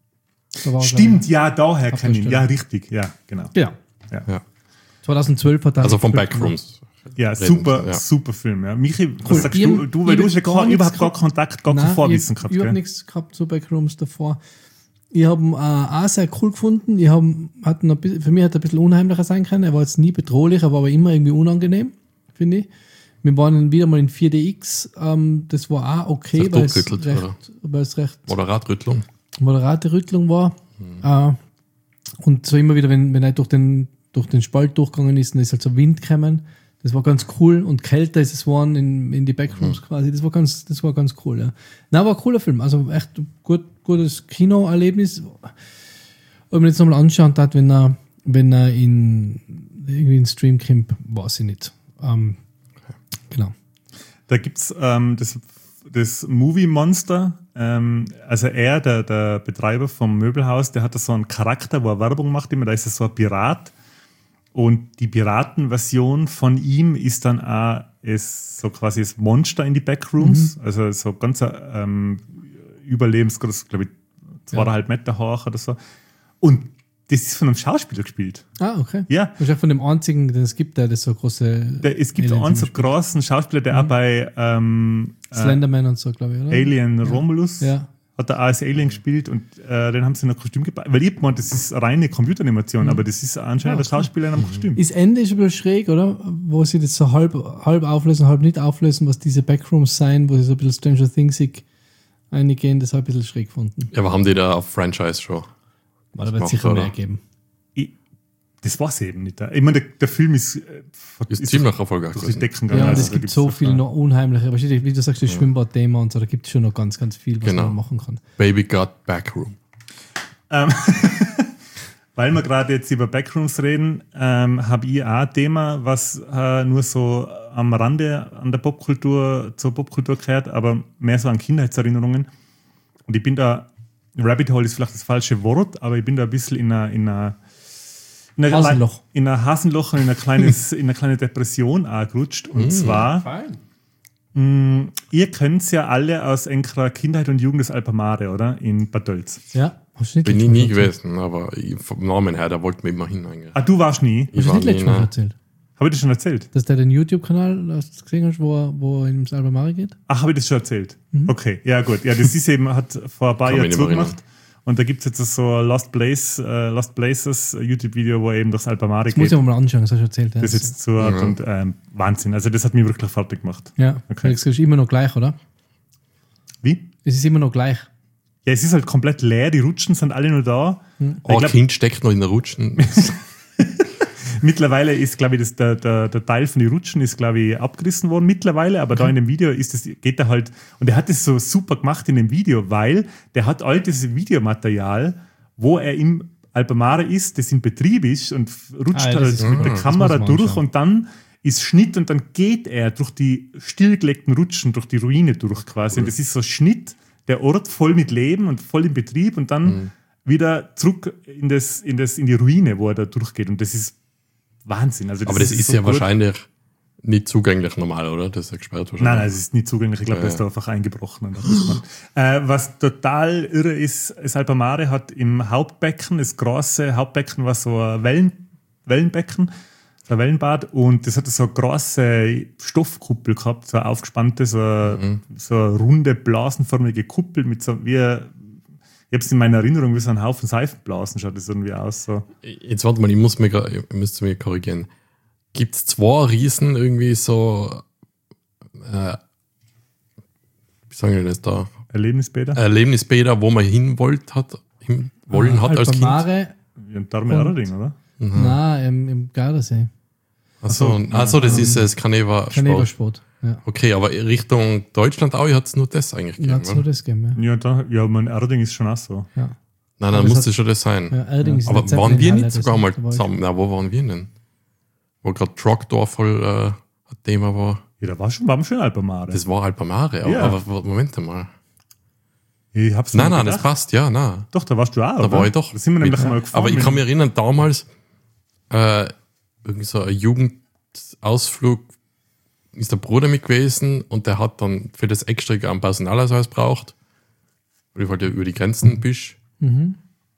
Da war er, Stimmt, ja, daher kann ich ihn. Hauptdarsteller. Ja, richtig, ja, genau. glaub ich. Ja. Ja. zweitausendzwölf hat er Also von mitgespielt. Backrooms. Ja, Reden, super, ja. super Film. Ja. Michi, Cool. was sagst Ich du? hab- Du, weil ich du hab hast ja gar gar, nichts überhaupt gar gehabt. Kontakt, gar kein Nein, Vorwissen ich, gehabt. ich habe Gell? nichts gehabt zu Backrooms davor. Ich habe ihn äh, auch sehr cool gefunden. Ich hab, hat ihn ein bisschen, für mich hat er ein bisschen unheimlicher sein können. Er war jetzt nie bedrohlich, er war aber immer irgendwie unangenehm, finde ich. Wir waren dann wieder mal in vier D X. Ähm, das war auch okay, Sehr weil es, durchgerüttelt, recht, weil es recht Moderatrüttlung. moderate Rüttelung war. Äh, und so immer wieder, wenn, wenn er durch den, durch den Spalt durchgegangen ist, dann ist halt so Wind gekommen. Das war ganz cool. Und kälter ist es geworden in, in die Backrooms quasi. Das war ganz, das war ganz cool, ja. Na, war ein cooler Film. Also echt gut, gutes Kinoerlebnis. Wenn man jetzt nochmal anschauen hat, wenn er, wenn er in irgendwie in Stream kommt, weiß ich nicht. Ähm, genau. Da gibt es ähm, das, das Movie Monster. Ähm, also er, der, der Betreiber vom Möbelhaus, der hat da so einen Charakter, wo er Werbung macht immer. Da ist er so ein Pirat. Und die Piratenversion von ihm ist dann auch ist so quasi das Monster in die Backrooms. Mhm. Also so ganz ähm, überlebensgroß, glaube ich, zwei Ja. halb Meter hoch oder so. Und das ist von einem Schauspieler gespielt. Ah, okay. Ja. Wahrscheinlich von dem einzigen, den es gibt, der das so große. Der, es gibt Aliens einen so gespielt. großen Schauspieler, der Mhm. auch bei ähm, äh, Slenderman und so, glaube ich, oder? Alien Romulus Ja. hat er auch als Alien gespielt und äh, den haben sie in ein Kostüm gebaut. Weil ich meine, das ist reine Computeranimation, aber das ist anscheinend Ja, der Schauspieler in einem Kostüm. Das Ende ist ein bisschen schräg, oder? Wo sie das so halb, halb auflösen, halb nicht auflösen, was diese Backrooms sein, wo sie so ein bisschen Stranger Thingsig eingehen, das habe ich ein bisschen schräg gefunden. Ja, aber haben die da auf Franchise schon? Aber da wird macht sicher er, mehr oder? geben. Ich, das weiß ich eben nicht. Ich meine, der, der Film ist, äh, Ist ziemlich erfolgreich durch die gewesen. Decken Ja, gegangen. und Also es da gibt gibt's so so viel viel. noch unheimliche, weißt du, wie du sagst, das Schwimmbad-Thema und so, da gibt es schon noch ganz, ganz viel, was Genau. man machen kann. Baby Got Backroom. Ähm, weil wir gerade jetzt über Backrooms reden, ähm, habe ich auch ein Thema, was äh, nur so am Rande an der Popkultur, zur Popkultur gehört, aber mehr so an Kindheitserinnerungen. Und ich bin da, Rabbit Hole ist vielleicht das falsche Wort, aber ich bin da ein bisschen in einer, in einer, in einer, Hasenloch. in einer Hasenloch und in einer, kleines, in einer kleinen Depression angerutscht. Und zwar, Fein. mh, ihr kennt es ja alle aus engerer Kindheit und Jugend des Alpamare, oder? In Bad Tölz. Ja, hast du nicht Bin ich letztes Mal nie erzählt? gewesen, aber ich, vom Namen her, da wollten wir immer hin eigentlich. Ah, du warst nie? Ich Hast du war nicht nie, letztes Mal nein. erzählt? Habe ich das schon erzählt? Dass der den YouTube-Kanal das gesehen hast, wo er, wo er ins Alpamare geht? Ach, habe ich das schon erzählt? Okay, ja gut. Ja, das ist eben, hat vor ein paar Kann Jahren mich nicht mehr zugemacht. Und da gibt es jetzt so ein Lost, Place, äh, Lost Places YouTube-Video, wo er eben durchs Alpamare Das muss geht. ich mir mal anschauen, das hast du erzählt. Ja. Das jetzt zu hat Ja. und ähm, Wahnsinn. Also das hat mich wirklich fertig gemacht. Ja, Okay. das ist immer noch gleich, oder? Wie? Es ist immer noch gleich. Ja, es ist halt komplett leer, die Rutschen sind alle nur da. Oh, Ich glaub- Kind steckt noch in der Rutschen. Mittlerweile ist, glaube ich, das, der, der, der Teil von den Rutschen ist, glaube ich, abgerissen worden mittlerweile, aber da in dem Video ist das, geht er halt, und er hat das so super gemacht in dem Video, weil der hat altes Videomaterial, wo er im Alpamare ist, das in Betrieb ist und rutscht Ah, ja, das halt ist- mit der das Kamera muss man durch anschauen. und dann ist Schnitt und dann geht er durch die stillgelegten Rutschen, durch die Ruine durch quasi. Und das ist so Schnitt, der Ort voll mit Leben und voll im Betrieb und dann Mhm. wieder zurück in, das, in, das, in die Ruine, wo er da durchgeht. Und das ist Wahnsinn. Also Aber das ist so ja gut. wahrscheinlich nicht zugänglich normal, oder? Das ist ja gesperrt wahrscheinlich. Nein, nein, es ist nicht zugänglich. Ich glaube, Ja, er ist ja. da einfach eingebrochen. Und da muss man- äh, was total irre ist, ist Alpamare hat im Hauptbecken, das große Hauptbecken war so ein Wellen, Wellenbecken, so ein Wellenbad, und das hatte so eine große Stoffkuppel gehabt, so eine aufgespannte, so, Mhm. so eine runde, blasenförmige Kuppel mit so wie, ich habe es in meiner Erinnerung wie so ein Haufen Seifenblasen, schaut das irgendwie aus. So. Jetzt warte mal, ich muss mir, gra- ich müsste mir korrigieren. Gibt es zwei Riesen irgendwie so, äh, wie sagen wir das da, Erlebnisbäder. Erlebnisbäder, wo man hin wollt, hat, hin wollen hat als Kind? Alpamare, Ja, und darum Erding, oder? nein, im, im Gardasee. Achso, also das ist das Caneva Sport. Kanädersport. Ja. Okay, aber Richtung Deutschland auch hat es nur das eigentlich gegeben, Ja, so oder? das gegeben, ja. Ja, da, ja, mein Erding ist schon auch so. ja. Nein, dann das muss hat- das schon das sein. ja Erding ist Aber in der waren wir Zeppelin-Halle, nicht das sogar ist- mal da war ich. zusammen? Na, wo waren wir denn? Wo gerade Trogdor voll äh, ein Thema war. Ja, da war schon, waren wir schon Alpamare. Das war Alpamare, aber, Ja. aber Moment mal. Ich hab's Nein, mir nein, das gedacht. passt, ja, nein. Doch, da warst du auch, Da oder? war ich doch. Da sind wir nämlich Mit- mal gefahren. Aber ich mit- kann mich erinnern, damals äh, irgendwie so ein Jugendausflug ist der Bruder mit gewesen und der hat dann für das extra einen Personalausweis braucht, weil ich halt ja über die Grenzen bist. Mhm.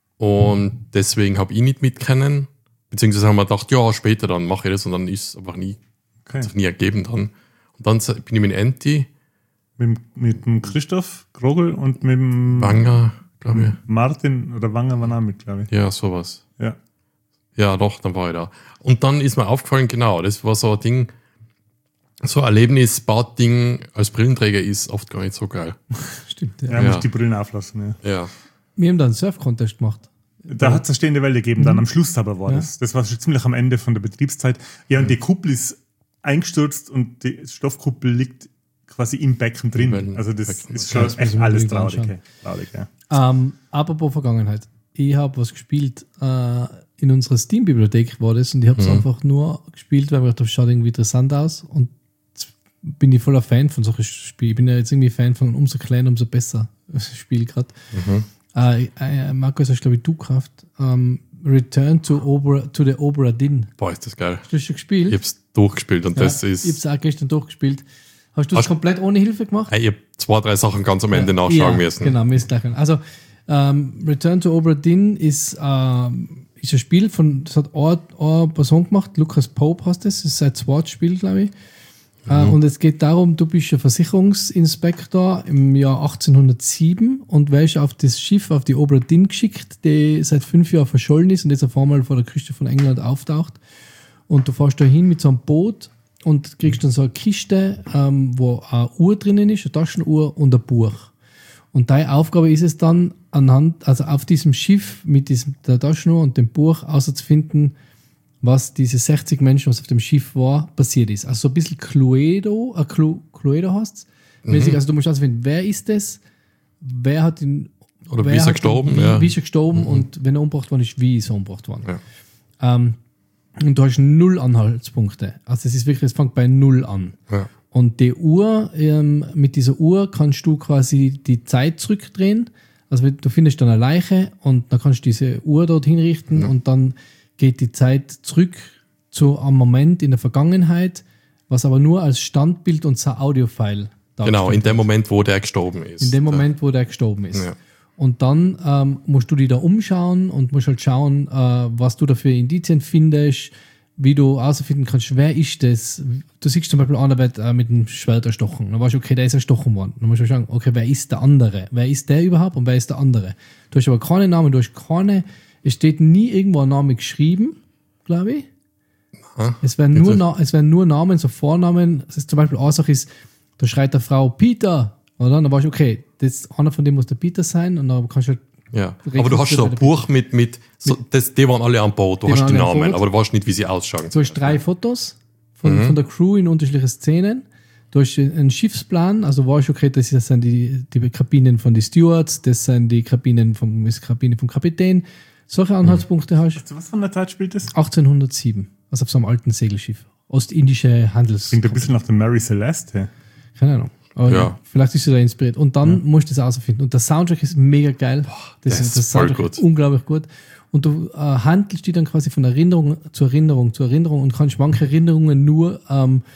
Und deswegen habe ich nicht mitkennen. Beziehungsweise haben wir gedacht, ja, später dann mache ich das und dann ist es einfach nie, Okay. hat sich nie ergeben dann. Und dann bin ich mit Enti, Mit, mit dem Christoph Grogel und mit dem Banger, glaube ich. Martin oder Wanger waren auch mit, glaube ich. Ja, sowas. Ja. Ja, doch, dann war ich da. Und dann ist mir aufgefallen, genau, das war so ein Ding, so ein Erlebnis-Bad-Ding als Brillenträger ist oft gar nicht so geil. Stimmt, ja. Er Ja. muss die Brillen auflassen. Ja. Ja. Wir haben da einen Surf-Contest gemacht. Da hat es eine stehende Welle gegeben, dann am Schluss aber war Ja. das. Das war schon ziemlich am Ende von der Betriebszeit. Ja, und die Kuppel ist eingestürzt und die Stoffkuppel liegt quasi im Becken drin. Im Also das Becken. ist Okay. schon Das muss echt ich mir alles unbedingt traurig. anschauen. ey. Traurig, ja. Ähm, apropos Vergangenheit. Ich habe was gespielt äh, in unserer Steam-Bibliothek war das und ich habe es Mhm. einfach nur gespielt, weil ich dachte, das schaut irgendwie interessant aus und jetzt bin ich voller Fan von solchen Spielen. Ich bin ja jetzt irgendwie Fan von umso kleiner, umso besser Spiel gerade. Mhm. Äh, äh, Markus, hast glaube ich du gekauft. Ähm, Return to, Obra, to the Obra Dinn. Boah, ist das geil. Hast du das schon gespielt? Ich hab's durchgespielt und Ja, das ich habe es ist. auch gestern durchgespielt. Hast du es Hast- komplett ohne Hilfe gemacht? Ey, ich hab zwei, drei Sachen ganz am Ende nachschauen ja, müssen. Genau, mir ist gleich. Also, ähm, Return to Obra Dinn ist, ähm, ist ein Spiel von, das hat eine, eine Person gemacht, Lucas Pope heißt das, das ist sein zweites Spiel, glaube ich. Äh, und es geht darum, du bist ein Versicherungsinspektor im Jahr achtzehnhundertsieben und wirst auf das Schiff, auf die Obra Dinn geschickt, die seit fünf Jahren verschollen ist und jetzt auf einmal vor der Küste von England auftaucht. Und du fährst da hin mit so einem Boot und kriegst dann so eine Kiste, ähm, wo eine Uhr drinnen ist, eine Taschenuhr und ein Buch. Und deine Aufgabe ist es dann, anhand, also auf diesem Schiff mit diesem, der Taschenuhr und dem Buch herauszufinden, was diese sechzig Menschen, was auf dem Schiff war, passiert ist. Also so ein bisschen Cluedo, äh, Clu, Cluedo heißt mäßig. Also du musst herausfinden, wer ist das, wer hat ihn, Oder wer wie ist er hat gestorben, ihn, wie, ja. wie ist er gestorben und wenn er umgebracht worden ist, wie ist er umgebracht worden. Ja. Ähm, und du hast null Anhaltspunkte. Also es ist wirklich, es fängt bei null an. Ja. Und die Uhr, ähm, mit dieser Uhr kannst du quasi die Zeit zurückdrehen. Also du findest dann eine Leiche und dann kannst du diese Uhr dort hinrichten und dann geht die Zeit zurück zu einem Moment in der Vergangenheit, was aber nur als Standbild und so Audiofile Genau, in dem Moment, wo der gestorben ist. in dem Moment, wo der gestorben ist. Ja. Und dann ähm, musst du dich da umschauen und musst halt schauen, äh, was du da für Indizien findest, wie du herausfinden kannst, wer ist das. Du siehst zum Beispiel einer wird äh, mit einem Schwert erstochen. Dann weißt du, okay, der ist erstochen worden. Dann musst du schauen, okay, wer ist der andere? Wer ist der überhaupt und wer ist der andere? Du hast aber keinen Namen, du hast keine, es steht nie irgendwo ein Name geschrieben, glaube ich. Aha. Es werden nur, Bitte. Na- es werden nur Namen, so Vornamen. Das ist zum Beispiel eine Sache ist, da schreit der Frau Peter, oder? Dann weißt du, okay, das, einer von dem muss der Peter sein und dann kannst du halt, Ja. Aber du hast so ein Buch mit, mit, so, das, die waren alle an Bord, du Die hast waren die alle an Namen, Bord. aber du weißt nicht, wie sie ausschauen. du hast drei Fotos von, Mhm. von der Crew in unterschiedlichen Szenen. Du hast einen Schiffsplan, also weißt du, okay, das sind die, die Kabinen von den Stewards, das sind die Kabinen vom, das ist die Kabine vom Kapitän. Solche Anhaltspunkte hast du. Zu was von der Zeit spielt das? achtzehnhundertsieben, also auf so einem alten Segelschiff. Ostindische Handels. Klingt ein bisschen nach der Mary Celeste. Keine Ahnung. Aber Ja. ja. Vielleicht ist sie da inspiriert. Und dann musst du das herausfinden. Und der Soundtrack ist mega geil. der ist voll gut. unglaublich gut. Und du äh, handelst die dann quasi von Erinnerung zu Erinnerung zu Erinnerung und kannst manche Erinnerungen nur ähm,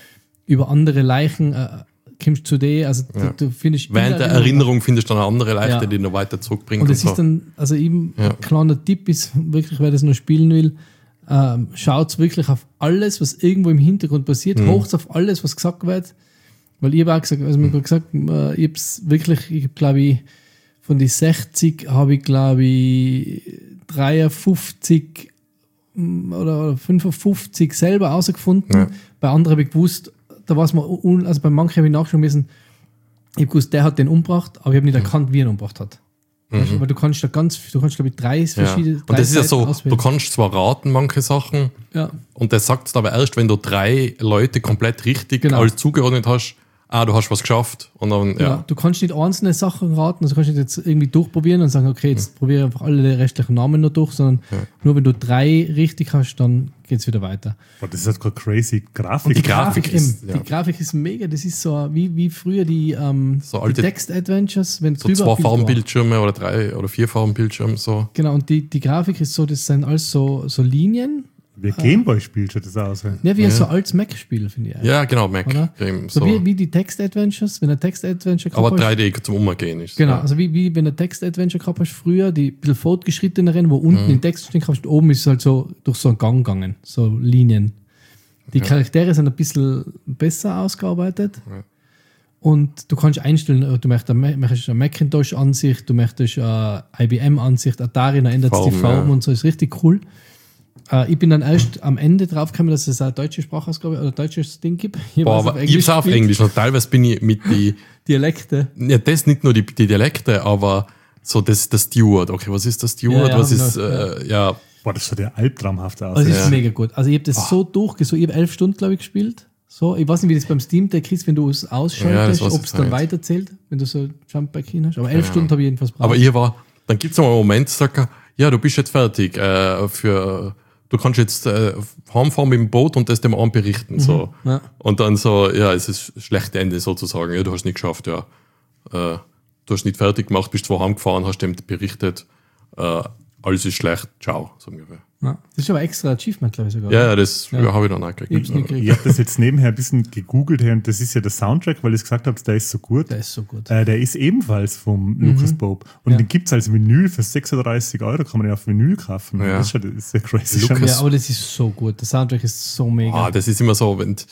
über andere Leichen äh, kommst zu dir, also Ja. du, du findest Während der Erinnerung findest du dann eine andere Leiche, Ja. die noch weiter zurückbringt. Und Und, es so. ist dann, also eben Ja. ein kleiner Tipp ist, wirklich, wer das noch spielen will, ähm, schaut wirklich auf alles, was irgendwo im Hintergrund passiert, Mhm. hocht auf alles, was gesagt wird, weil ich habe auch gesagt, also mir gesagt, äh, ich habe es wirklich, ich habe glaube ich, von die sechzig habe ich glaube ich dreiundfünfzig oder fünfundfünfzig selber herausgefunden. Ja. Bei anderen habe ich gewusst, da war es mal, un, also bei manchen habe ich nachschauen müssen, ich habe gewusst, der hat den umgebracht, aber ich habe nicht erkannt, wie er ihn umgebracht hat. Weißt du, weil du kannst da ganz, du kannst glaube ich drei ja. verschiedene. Und das ist ja so, auswählen. du kannst zwar raten, manche Sachen, Ja, und das sagt es aber erst, wenn du drei Leute komplett richtig Genau. alles zugeordnet hast, ah, du hast was geschafft. Und dann, ja. ja. Du kannst nicht einzelne Sachen raten, also kannst nicht jetzt irgendwie durchprobieren und sagen, okay, jetzt probiere ich einfach alle restlichen Namen noch durch, sondern nur wenn du drei richtig hast, dann geht es wieder weiter. Boah, das ist halt gerade crazy Grafik. Die Grafik ist- eben, ja. die Grafik ist mega, das ist so wie, wie früher die, ähm, So die alte- Text-Adventures, wenn So drüber zwei ein Bild war. Farbenbildschirme oder drei oder vier Farbenbildschirme, so. Genau, und die, die Grafik ist so, das sind alles so, so Linien, Wie ein Gameboy-Spiel schaut das aus. Ja. ja, wie Ja. so ein altes Mac-Spiel, finde ich. Ja, genau, Mac. Oder? Game, So, so. wie, wie die Text-Adventures, wenn ein Text-Adventure aber gehabt hast. drei D zum Umgehen ist. Genau, Ja. also wie, wie wenn ein Text-Adventure gehabt hast früher, die ein bisschen fortgeschritteneren, wo unten Mhm. im Text stehen kannst, und oben ist es halt so durch so einen Gang gegangen, so Linien. Die Charaktere sind ein bisschen besser ausgearbeitet. Ja. Und du kannst einstellen, du möchtest eine, möchtest eine Macintosh-Ansicht, du möchtest eine I B M-Ansicht, Atari, dann ändert es die Farben, Farben ja. und so, ist richtig cool. Äh, ich bin dann erst am Ende drauf gekommen, dass es eine deutsche Sprachausgabe oder ein deutsches Ding gibt. Ich Boah, weiß, aber ich hab's auch auf gespielt. Englisch. Und teilweise bin ich mit die, Dialekte. ja, das nicht nur die, die Dialekte, aber so das, das Steward. Okay, was ist das Steward? Ja, ja, was hab ich ist, noch, äh, ja, Boah, das schaut ja albtraumhaft aus. Also es Ja. ist mega gut. Also ich habe das so durchgesucht. Ich habe elf Stunden, glaube ich, gespielt. So, ich weiß nicht, wie das beim Steam Deck ist, wenn du es Ja, ausschaltest, das weiß ob ich es dann nicht. weiterzählt, wenn du so Jumpback hin hast. Aber elf Ja. Stunden habe ich jedenfalls gebraucht. aber ihr war, dann gibt's noch einen Moment, sagt er, ja, du bist jetzt fertig, äh, für, du kannst jetzt äh, heimfahren mit dem Boot und das dem anderen berichten, so. Ja. Und dann so, ja, es ist ein schlechtes Ende sozusagen, ja, du hast nicht geschafft, ja. Äh, du hast nicht fertig gemacht, bist zwar heimgefahren, hast dem berichtet, äh, alles ist schlecht, ciao, so ungefähr. Ja. Das ist aber extra Achievement, glaube ich sogar. Ja, ja, das Ja. habe ich dann auch Ich hab's gekriegt. nicht gekriegt. Ich habe das jetzt nebenher ein bisschen gegoogelt her und das ist ja der Soundtrack, weil ihr gesagt habt, der ist so gut. Der ist so gut. Äh, der ist ebenfalls vom Lucas Pope. Und Ja. den gibt es als Vinyl für sechsunddreißig Euro, kann man ja auf Vinyl kaufen. Ja. Das ist ja das ist ja crazy. Lucas- schon. Ja, aber das ist so gut. Der Soundtrack ist so mega. Ah, das ist immer so, wenn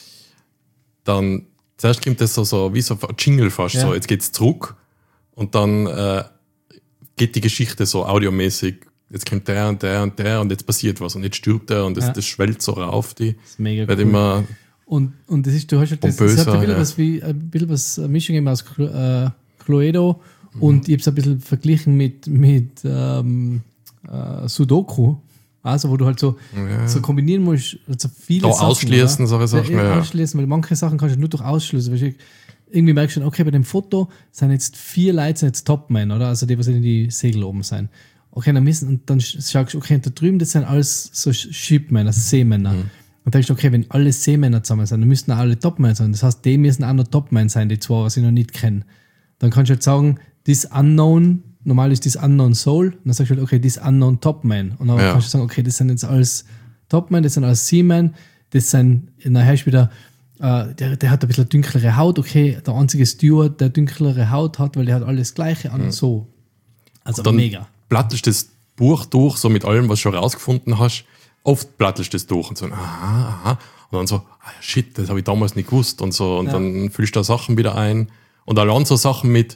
dann zuerst kommt das so, so wie so ein Jingle fast, Ja. so jetzt geht's zurück und dann äh, geht die Geschichte so audiomäßig, jetzt kommt der und der und der und jetzt passiert was und jetzt stirbt er und das, Ja. das schwellt so rauf, die Das ist mega wird cool. immer, Und, und das ist, du hast halt das, Pompöser, das hat ein bisschen ja. was wie ein bisschen was eine Mischung eben aus Clu- äh, Cluedo Mhm. und ich habe es ein bisschen verglichen mit, mit ähm, äh, Sudoku. Also, wo du halt so, Ja. so kombinieren musst, also viele Da Sachen. ausschließen, oder? solche Sachen, Ja, ja. ausschließen, weil manche Sachen kannst du nur durch Ausschlüsse. Weil ich, irgendwie merkst du schon, okay, bei dem Foto sind jetzt vier Leute, sind jetzt Topmen, oder? Also die, was in die Segel oben sind. Okay, dann müssen, und dann schaust du, okay, da drüben, das sind alles so Shipmänner, also Seemänner. Mhm. Und denkst du, okay, wenn alle Seemänner zusammen sind, dann müssten auch alle Topmen sein. Das heißt, die müssen auch noch Topmen sein, die zwei, was ich noch nicht kenne. Dann kannst du halt sagen, this unknown, normal ist this unknown soul, und dann sagst du halt, okay, this unknown Topman. Und dann Ja. kannst du sagen, okay, das sind jetzt alles Topmen, das sind alles Seamen, das sind, nachher ist wieder, äh, der, der hat ein bisschen dunklere Haut, okay, der einzige Steward, der dunklere Haut hat, weil der hat alles Gleiche an, so. Also dann mega. plattelst das Buch durch, so mit allem, was du schon rausgefunden hast, oft plattelst du das durch und so, aha, aha, und dann so, ah, shit, das habe ich damals nicht gewusst und so, und Ja. dann füllst du da Sachen wieder ein und allein so Sachen mit,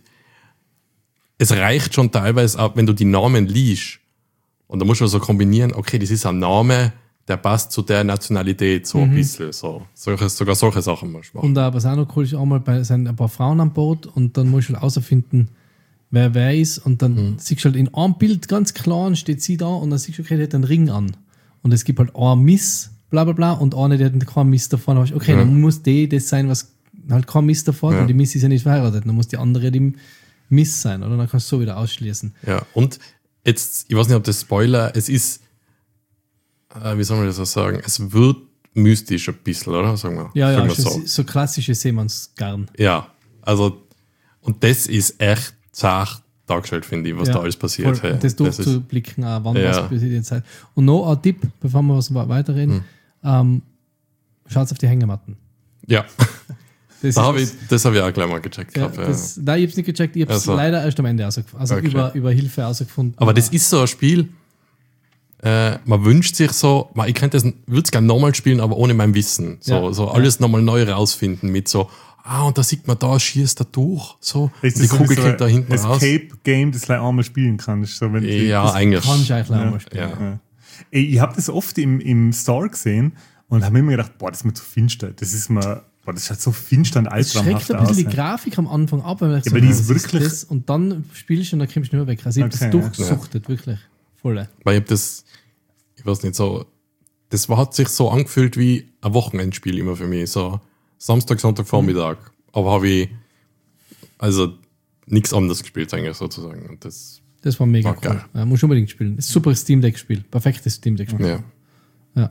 es reicht schon teilweise auch, wenn du die Namen liest und da musst du so kombinieren, okay, das ist ein Name, der passt zu der Nationalität so ein bisschen, so, solche, sogar solche Sachen musst du machen. Und äh, was auch noch cool ist, einmal bei sind ein paar Frauen an Bord und dann musst du halt herausfinden, wer wer ist und dann Mhm. siehst du halt in einem Bild ganz klar, steht sie da und dann siehst du, okay, die hat einen Ring an. Und es gibt halt eine Miss, bla bla bla, und eine, die hat keinen Miss davon. Okay, Ja. dann muss die das sein, was halt kein Miss davon hat, Ja. weil die Miss ist ja nicht verheiratet. Dann muss die andere die Miss sein, oder? Dann kannst du so wieder ausschließen. Ja, und jetzt, ich weiß nicht, ob das Spoiler, es ist, äh, wie soll man das so sagen, es wird mystisch ein bisschen, oder? Sagen wir, Ja, sagen ja, wir schon, so. so. so klassische Seemannsgarn. Ja, also, und das ist echt zart dargestellt, finde ich, was Ja, da alles passiert. Voll. Hey. Und das ist, durchzublicken, auch wann Ja. was passiert in der Zeit. Und noch ein Tipp, bevor wir was weiterreden, Hm. ähm, schaut auf die Hängematten. Ja, Das da ist hab ich, was- das habe ich auch gleich mal gecheckt. ja, gehabt, ja. das, nein, ich hab's nicht gecheckt, ich hab's Also. leider erst am Ende rausgefunden. Also Okay. über, über Hilfe rausgefunden. Aber das ist so ein Spiel, äh, man wünscht sich so, man, ich könnte das, würde es gerne nochmal spielen, aber ohne mein Wissen. So, Ja. so alles nochmal neu rausfinden mit so, ah, und da sieht man da, schießt er durch, so, Ist und die das Kugel so kommt da hinten ein raus. Escape-Game, das du auch mal spielen kannst. So, wenn die- Ja, das, eigentlich. Kannst du eigentlich auch Ja. mal spielen. Ja. Ja. Ey, ich habe das oft im, im Store gesehen und habe mir immer gedacht, boah, das ist mir zu finster. Das ist mir, boah, das schaut so finster und Es schreckt albtraumhaft ein bisschen aus. die ja. Grafik am Anfang ab, weil man Ja, aber die ist das wirklich- das, und dann spielst du und dann kommst du nicht mehr weg. Also ich Okay, habe ja. das durchgesuchtet, wirklich. Voll. Weil ich hab das, ich weiß nicht, so, das war, hat sich so angefühlt wie ein Wochenendspiel immer für mich. So Samstag, Sonntag, Vormittag. Aber habe ich, also nichts anderes gespielt eigentlich sozusagen. Und das, Das war mega War cool. geil. Ja, muss unbedingt spielen. Ist super Steam Deck Spiel. Perfektes Steam Deck Spiel. ja. Ja.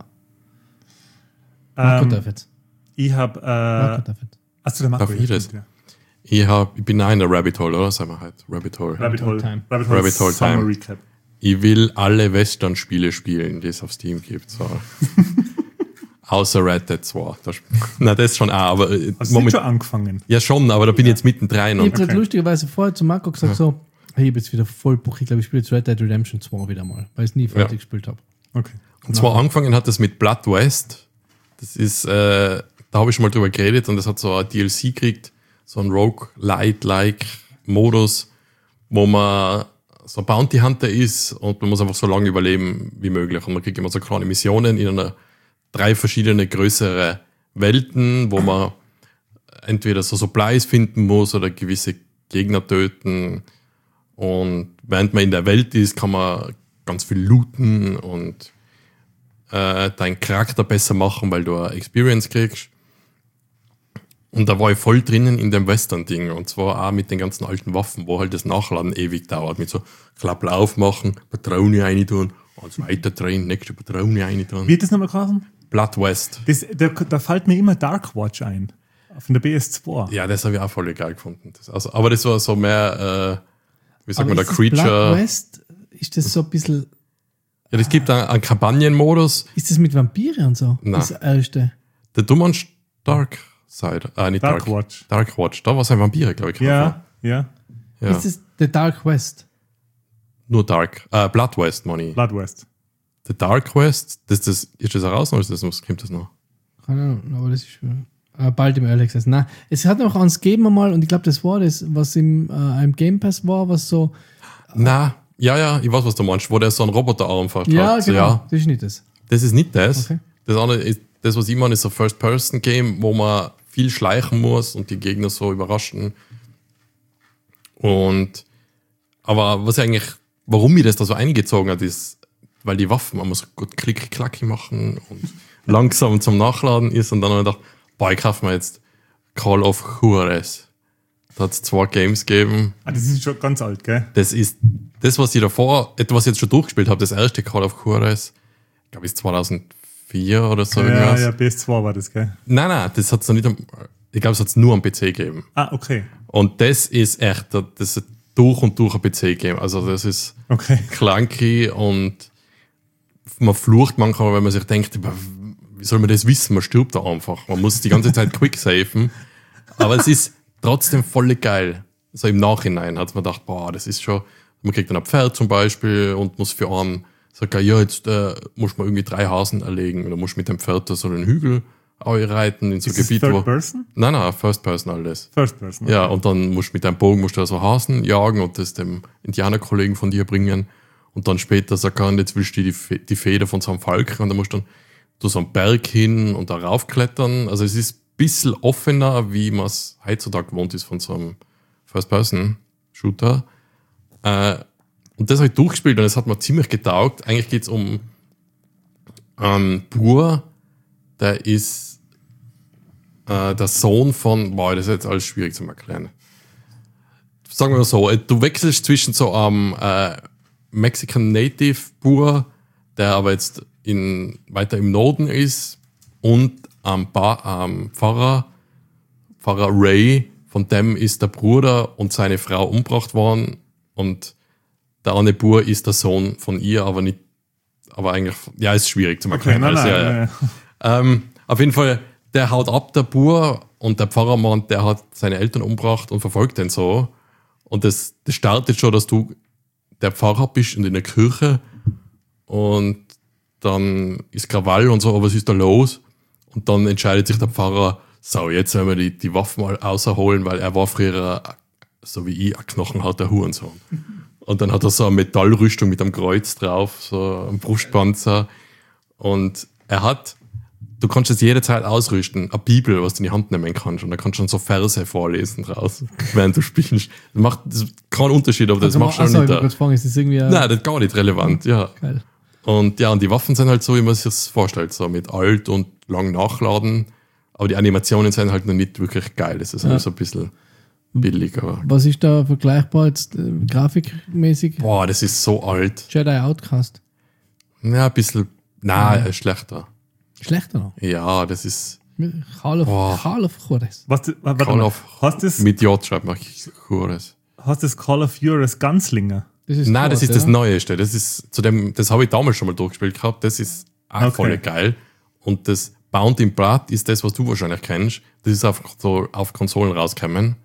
Marco Ähm, darf jetzt. ich habe. Marco Äh, darf jetzt. hast du der Marco? Darf ich das? stimmt, ja. Ich, hab, ich bin auch in der Rabbit Hole, oder? Sagen wir halt. Rabbit Hole. Rabbit Hole Time. Rabbit Hole, Rabbit Hole Summer Time. Recap. Ich will alle Western-Spiele spielen, die es auf Steam gibt. So. Außer Red Dead zwei. Das, na, das schon auch, aber äh, Hast du Moment, nicht schon angefangen? ja schon, aber da bin ich jetzt mittendrin. Ich habe Und, gerade Okay. lustigerweise vorher zu Marco gesagt, so, hey, ich habe jetzt wieder voll Buch. Ich glaube, ich spiele jetzt Red Dead Redemption zwei wieder mal, weil ich es nie fertig Ja. gespielt habe. Okay. und zwar angefangen hat das mit Blood West. Das ist, äh, da habe ich schon mal drüber geredet und das hat so ein D L C gekriegt, so ein Rogue-Light-like Modus, wo man so ein Bounty Hunter ist und man muss einfach so lange überleben wie möglich. Und man kriegt immer so kleine Missionen in einer drei verschiedene größere Welten, wo man entweder so Supplies finden muss oder gewisse Gegner töten. Und während man in der Welt ist, kann man ganz viel looten und äh, deinen Charakter besser machen, weil du eine Experience kriegst. Und da war ich voll drinnen in dem Western-Ding. Und zwar auch mit den ganzen alten Waffen, wo halt das Nachladen ewig dauert. Mit so Klappel aufmachen, Patrone rein tun, und weiter drehen, nächste Patrone rein tun. Wie hat das nochmal geheißen? Blood West. Das, da, da fällt mir immer Dark Watch ein. Von der B S zwei. Ja, das habe ich auch voll geil gefunden. Das, also, aber das war so mehr, äh, wie sagt man, der ist das Blood Creature. West, ist das so ein bisschen, Ja, das gibt einen, einen Kampagnenmodus. ist das mit Vampire und so? Nein. Das erste. Der dumme Dark Side. Äh, nicht Dark Dark, Watch. Dark Watch. Da war es ein Vampire, glaube ich. Ja, ja. ja. Ist das der Dark West? Nur Dark. Äh, Blood West, Money. Blood West. Der Dark West, das, das, ist das heraus oder ist das noch, kommt das noch? Keine Ahnung, aber das ist äh, bald im Early Access. Nein, es hat noch eins gegeben einmal und ich glaube, das war das, was im, äh, im Game Pass war, was so. Na, ja, ja, ich weiß, was du meinst, wo der so einen Roboterarm fast Ja, hat. genau. Ja, Das ist nicht das. das ist nicht das. Okay. Das andere ist, das, was ich meine, ist ein First-Person-Game, wo man viel schleichen muss und die Gegner so überraschen. Und, aber was eigentlich, warum mir das da so eingezogen hat, ist, weil die Waffen, man muss gut klick-klacki machen und langsam zum Nachladen ist und dann habe ich gedacht, boah, ich kaufe mir jetzt Call of Juarez. Da hat es zwei Games gegeben. Ah, das ist schon ganz alt, gell? Das ist das, was ich davor, etwas was ich jetzt schon durchgespielt habe, das erste Call of Juarez, ich glaube, ist zweitausendvier oder so Ja, irgendwas. ja, B S zwei war das, gell? Nein, nein, das hat es noch nicht, am, ich glaube, es hat es nur am P C gegeben. Ah, okay. Und das ist echt, das ist durch und durch ein P C-Game. Also das ist Okay. clunky und man flucht manchmal, wenn man sich denkt, wie soll man das wissen? Man stirbt da einfach. Man muss die ganze Zeit quicksafen. Aber es ist trotzdem voll geil. So im Nachhinein hat man gedacht, boah, das ist schon, man kriegt dann ein Pferd zum Beispiel und muss für einen sagen, ja, jetzt äh, muss man irgendwie drei Hasen erlegen oder muss mit dem Pferd da so einen Hügel reiten in so ein Ist das Gebiet, Third wo... Person? Nein, nein, First Person alles. First Person. Ja, und dann musst du mit deinem Bogen musst du da so Hasen jagen und das dem Indianerkollegen von dir bringen. Und dann später sagt er, jetzt willst du die, Fe- die Feder von so einem Falken und dann musst du dann du so einen Berg hin und da raufklettern. Also es ist ein bisschen offener, wie man es heutzutage gewohnt ist von so einem First-Person-Shooter. Äh, und das habe ich durchgespielt und es hat mir ziemlich getaugt. Eigentlich geht es um einen Bur, der ist äh, der Sohn von, boah, das ist jetzt alles schwierig zu erklären. Sagen wir mal so, du wechselst zwischen so einem äh, Mexican Native Bur, der aber jetzt in, weiter im Norden ist, und am ba- ähm, Pfarrer, Pfarrer Ray, von dem ist der Bruder und seine Frau umgebracht worden und der eine Bur ist der Sohn von ihr, aber nicht, aber eigentlich, ja, ist schwierig zu Okay, erklären. nein, Also, nein, ja, ja. nein. Ähm, auf jeden Fall, der haut ab, der Bur, und der Pfarrer meint, der hat seine Eltern umgebracht und verfolgt den so. Und das, das startet schon, dass du der Pfarrer bist und in der Kirche und dann ist Krawall und so, aber was ist da los? Und dann entscheidet sich der Pfarrer, so, jetzt werden wir die, die Waffen mal rausholen, weil er war früher, so wie ich, ein knochenharter Hurensohn. Und dann hat er so eine Metallrüstung mit einem Kreuz drauf, so ein Brustpanzer. Und er hat, du kannst es jederzeit ausrüsten, eine Bibel, was du in die Hand nehmen kannst. Und dann kannst du schon so Verse vorlesen draus, während du spielst. Das macht das ist kein Unterschied, ob du das machst oder Achso, nicht. ich wollte fragen, ist das irgendwie... Nein, das ist gar nicht relevant, ja. Geil. Und ja, und die Waffen sind halt so, wie man sich das vorstellt, so mit alt und lang nachladen. Aber die Animationen sind halt noch nicht wirklich geil. Das ist Ja. halt so ein bisschen billig. Aber Was ist da vergleichbar jetzt äh, grafikmäßig? boah, das ist so alt. Jedi Outcast. Ja, ein bisschen, nein, schlechter. Schlechter noch. Ja, das ist Call of, Boah. Call of Juarez. Was, du- warte Call mal, of- hast du das, mit J schreibt man Chures. hast das Call of Juarez Ganzlinger? Das ist Nein, das tot, ist das ja? Neueste. Das ist zu dem, das habe ich damals schon mal durchgespielt gehabt. Das ist auch Okay. voll geil. Und das Bound in Blood ist das, was du wahrscheinlich kennst. Das ist auf, so auf Konsolen rausgekommen.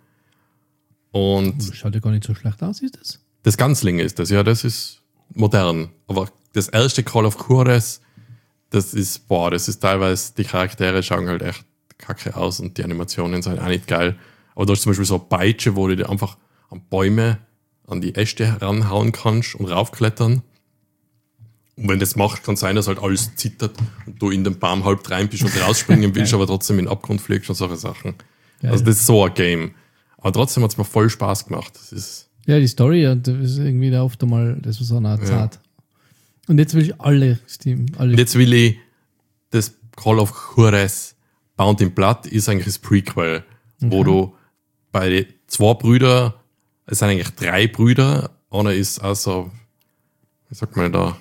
Und Schaut ja gar nicht so schlecht aus, ist das? das Ganzlinge ist das, ja, das ist modern. Aber das erste Call of Juarez, das ist, boah, das ist teilweise, die Charaktere schauen halt echt kacke aus und die Animationen sind auch nicht geil. Aber da ist zum Beispiel so eine Peitsche, wo du dir einfach an Bäume, an die Äste heranhauen kannst und raufklettern. Und wenn das macht, kann sein, dass halt alles zittert und du in den Baum halb rein bist und rausspringen willst, aber trotzdem in den Abgrund fliegst und solche Sachen. Geil. Also das ist so ein Game. Aber trotzdem hat es mir voll Spaß gemacht. Das ist, Ja, die Story, ja, das ist irgendwie da oft einmal, das war so eine Art Zart. Und jetzt will ich alle Steam, alle. und jetzt will ich das Call of Juarez Bound in Blood ist eigentlich das Prequel, wo du bei den zwei Brüder, es sind eigentlich drei Brüder, einer ist also, wie sagt man da,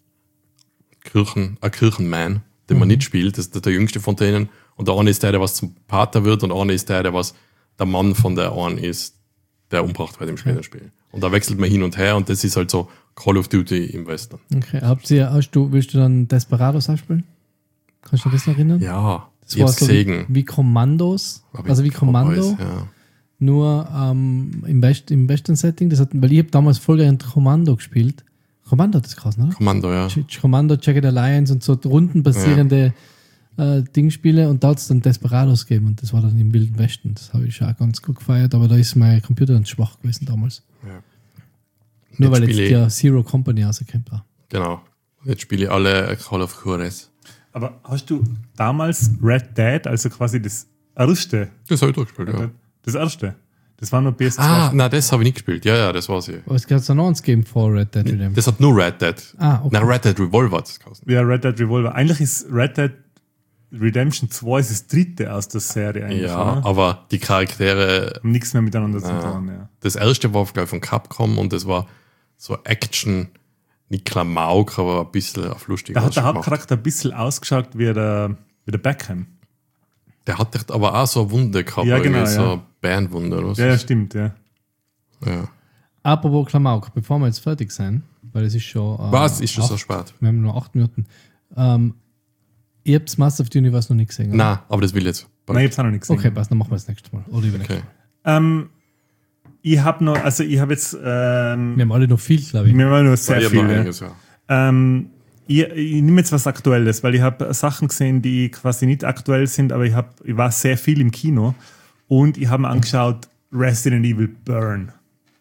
Kirchen, ein Kirchenman, den man nicht spielt, das ist der jüngste von denen, und der eine ist der, der was zum Pater wird, und der eine ist der, der was der Mann von der einen ist, der umgebracht wird im späteren Spiel. Und da wechselt man hin und her, und das ist halt so Call of Duty im Western. Okay, habt ihr, hast du, willst du dann Desperados ausspielen? Kannst du dich das noch erinnern? Ja, Das ich hab's so wie, gesehen. wie Kommandos, Hab ich also wie auch Kommando, weiß, ja. nur ähm, im, Best, im besten Setting. Das hat, weil ich habe damals voll gerne Kommando gespielt. Kommando hat das krass, ne? Kommando, ja. Ch- Kommando, Jagged Alliance und so rundenbasierende äh, Dingspiele, und da hat es dann Desperados gegeben, und das war dann im Wilden Westen. Das habe ich schon auch ganz gut gefeiert, aber da ist mein Computer dann schwach gewesen damals. Ja. Nur weil Jetzt jetzt spiele ich- der Zero Company rausgekommen war. Genau. Jetzt spiele ich alle Call of Juarez. Aber hast du damals Red Dead, also quasi das erste, Das habe ich durchgespielt, ja. das erste, das war nur P S zwei. Ah, nein, das habe ich nicht gespielt. Ja, ja, das war's ja. Aber es gab noch eins gegeben vor Red Dead Redemption. Das hat nur Red Dead. Ah, okay. Nein, Red Dead Revolver hat es gekostet. Ja, Red Dead Revolver. Eigentlich ist Red Dead Redemption zwei ist das dritte aus der Serie eigentlich. Ja, oder? aber die Charaktere, Haben nichts mehr miteinander zu Ah. tun. Ja. das erste war gleich von Capcom und das war so Action, nicht Klamauk, aber ein bisschen auf lustig. Da hat der gemacht. Hauptcharakter ein bisschen ausgeschaut wie der, wie der Beckham. Der hat echt aber auch so eine Wunde gehabt, Ja, irgendwie genau, so ja. eine Bandwunde oder was. Ja, ja, stimmt, ja. ja. Apropos Klamauk, bevor wir jetzt fertig sind, weil es ist schon. äh, Was? Ist schon so acht- spät? Wir haben nur acht Minuten. Ähm, ihr habt Master of the Universe noch nicht gesehen, oder? Nein, aber das will ich jetzt. Nein, ich hab's auch noch nicht gesehen. Okay, passt, dann machen wir das nächste Mal. Oder übernächste Okay. Mal. Ähm, ich habe noch, also ich habe jetzt, ähm, Wir haben alle noch viel, glaube ich. wir haben noch sehr Ich hab noch viel. Ja. einiges, ja. Ähm, ich, ich nehme jetzt was Aktuelles, weil ich habe Sachen gesehen, die quasi nicht aktuell sind, aber ich, hab, ich war sehr viel im Kino und ich habe mir angeschaut Resident Evil Burn.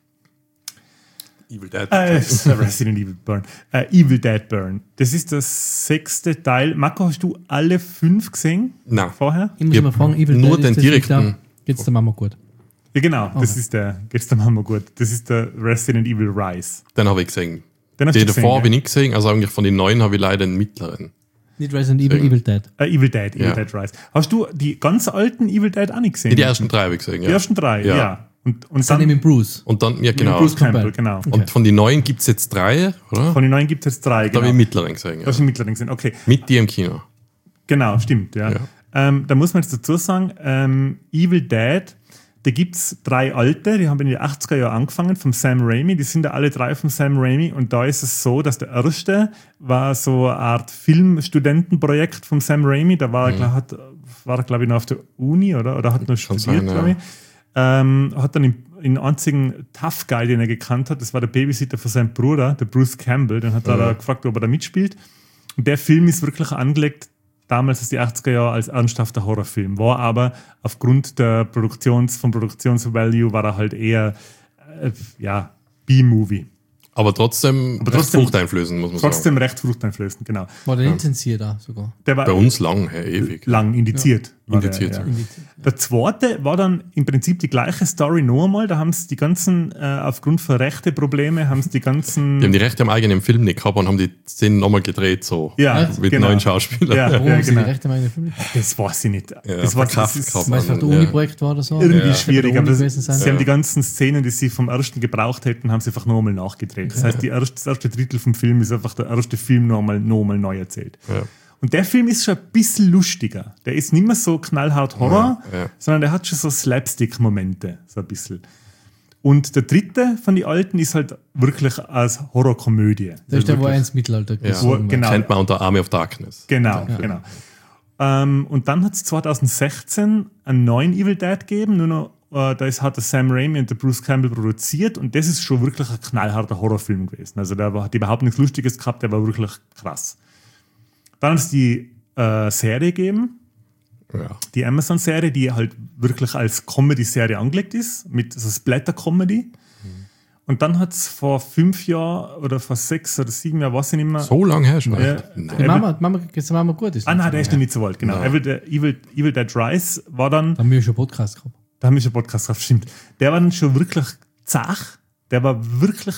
Evil Dead. Äh, Resident Evil Burn. Äh, Evil Dead Burn. Das ist der sechste Teil. Marco, hast du alle fünf gesehen Nein. vorher? Ich muss Ja, mal fragen, Evil nur Dead, den ist das direkten- nicht da? Geht's der Mama gut? Ja, genau. Das Okay. ist der, geht's der Mama gut. Das ist der Resident Evil Rise. Den habe ich gesehen. Den hast Den du davor habe ich gesehen, nicht gesehen, also eigentlich von den neuen habe ich leider den mittleren. Nicht Resident Evil, Deswegen. Evil Dead. ja? äh, Evil Dead, Evil Ja. Dead Rise. Hast du die ganz alten Evil Dead auch nicht gesehen? Die ersten drei habe ich gesehen, ja. Die ersten drei, ja. Ja. Und, und Dann dann mit Bruce. Und dann, ja genau. Bruce Campbell, Campbell. genau. Okay. Und von den neuen gibt es jetzt drei, oder? Von den neuen gibt es jetzt drei, Da habe genau. ich den mittleren gesehen, Du ja. hast den mittleren gesehen, okay. Mit dir im Kino. Genau, stimmt, ja. Ja. Ähm, da muss man jetzt dazu sagen, ähm, Evil Dead, Da gibt es drei alte, die haben in den achtziger Jahren angefangen, vom Sam Raimi. Die sind ja alle drei vom Sam Raimi. Und da ist es so, dass der erste war so eine Art Filmstudentenprojekt vom Sam Raimi. Da war, mhm. er, hat, war er, glaube ich, noch auf der Uni oder, oder hat noch studiert, sein, glaube ich. ja. Ähm, hat dann den einzigen Tough Guy, den er gekannt hat, das war der Babysitter von seinem Bruder, der Bruce Campbell. Den hat mhm. er gefragt, ob er da mitspielt. Und der Film ist wirklich angelegt, damals aus die achtziger Jahre, als ernsthafter Horrorfilm. War aber aufgrund der Produktions, vom Produktionsvalue war er halt eher äh, ja, B-Movie. Aber trotzdem, aber trotzdem recht fruchteinflößend, muss man trotzdem sagen. Trotzdem recht fruchteinflößend, genau. War der ja. intensiert da sogar? Der war bei uns lang, hey, ewig. Lang indiziert. Ja. Indiziert. Der, ja. Indiziert, ja. Der zweite war dann im Prinzip die gleiche Story noch einmal. Da haben sie die ganzen, äh, aufgrund von Rechte-Probleme, haben sie die ganzen... Die haben die Rechte am eigenen Film nicht gehabt und haben die Szenen nochmal gedreht, so. Ja, mit genau. neuen Schauspielern. Ja, Warum ja, haben sie genau. die Rechte am eigenen Film? Das weiß ich nicht. Ja, das war verkauft das ist gehabt. Weil es vielleicht ein Ja. Uni-Projekt war oder so? irgendwie Ja. schwierig. Uni Aber das, gewesen sein. sie Ja. haben die ganzen Szenen, die sie vom ersten gebraucht hätten, haben sie einfach nochmal nachgedreht. Das heißt, die erste, das erste Drittel vom Film ist einfach der erste Film nochmal noch mal neu erzählt. Ja. Und der Film ist schon ein bisschen lustiger. Der ist nicht mehr so knallhart Horror, Ja, ja. sondern der hat schon so Slapstick-Momente, so ein bisschen. Und der dritte von den alten ist halt wirklich als Horrorkomödie. Das ist der, wo er wirklich- ins Mittelalter Ja. gesungen wird. Genau. Kennt man unter Army of Darkness. Genau, Ja. genau. Ähm, und dann hat es zwanzig sechzehn einen neuen Evil Dead gegeben, nur noch, äh, da ist, hat der Sam Raimi und der Bruce Campbell produziert und das ist schon wirklich ein knallharter Horrorfilm gewesen. Also der war, hat überhaupt nichts Lustiges gehabt, der war wirklich krass. Dann hat es die äh, Serie gegeben, Ja. die Amazon-Serie, die halt wirklich als Comedy-Serie angelegt ist, mit so Splatter-Comedy. Und dann hat es vor fünf Jahren oder vor sechs oder sieben Jahren, weiß ich nicht mehr. So lange her schon. Ja. Die Nein. Mama, die Mama, die Mama gut ist. Ah, nein, der ist noch nicht so alt, genau. Nein. Evil, Dead- Evil, Evil Dead Rise war dann, Da haben wir schon Podcast gehabt. da haben wir schon Podcast drauf, stimmt. Der war dann schon wirklich zach, der war wirklich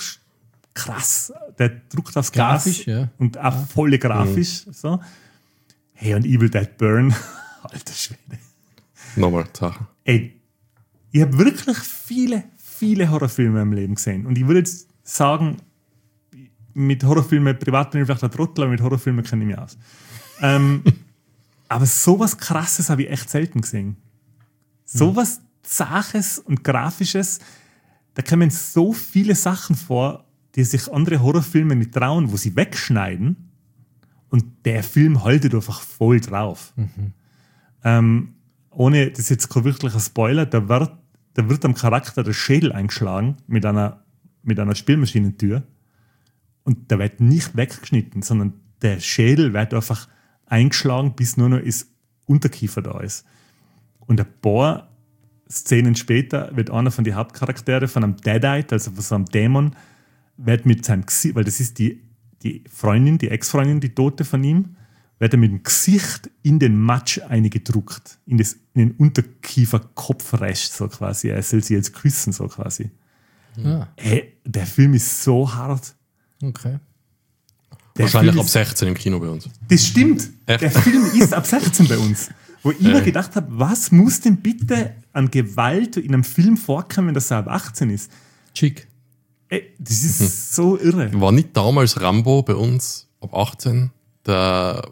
krass. Der druckt aufs Gas Grafisch, ja. und auch voll grafisch. So. Hey, und Evil Dead Burn, alter Schwede. Nochmal Sachen. Ey, ich habe wirklich viele, viele Horrorfilme im Leben gesehen. Und ich würde jetzt sagen, mit Horrorfilmen, privat bin ich vielleicht ein Trottel, aber mit Horrorfilmen kenne ich mich aus. Ähm, aber sowas Krasses habe ich echt selten gesehen. Sowas Zaches und Grafisches, da kommen so viele Sachen vor, die sich andere Horrorfilme nicht trauen, wo sie wegschneiden. Und der Film haltet einfach voll drauf. Ähm, ohne, das ist jetzt kein wirklicher Spoiler, da wird, da wird am Charakter der Schädel eingeschlagen mit einer, mit einer Spielmaschinentür. Und der wird nicht weggeschnitten, sondern der Schädel wird einfach eingeschlagen, bis nur noch das Unterkiefer da ist. Und ein paar Szenen später wird einer von den Hauptcharaktere von einem Deadite, also von so einem Dämon, wird mit seinem Gesicht, weil das ist die, die Freundin, die Ex-Freundin, die Tote von ihm, wird er mit dem Gesicht in den Matsch eingedruckt, in, das, in den Unterkiefer-Kopfrest, so quasi. Er soll sie jetzt küssen, so quasi. Ah, Hey, der Film ist so hart. okay. Der Wahrscheinlich Film ab ist, sechzehn im Kino bei uns. Das stimmt. Echt? Der Film ist ab sechzehn bei uns. Wo ich mir gedacht habe, was muss denn bitte an Gewalt in einem Film vorkommen, dass er ab achtzehn ist? Chick. Ey, das ist so irre. War nicht damals Rambo bei uns ab achtzehn? Der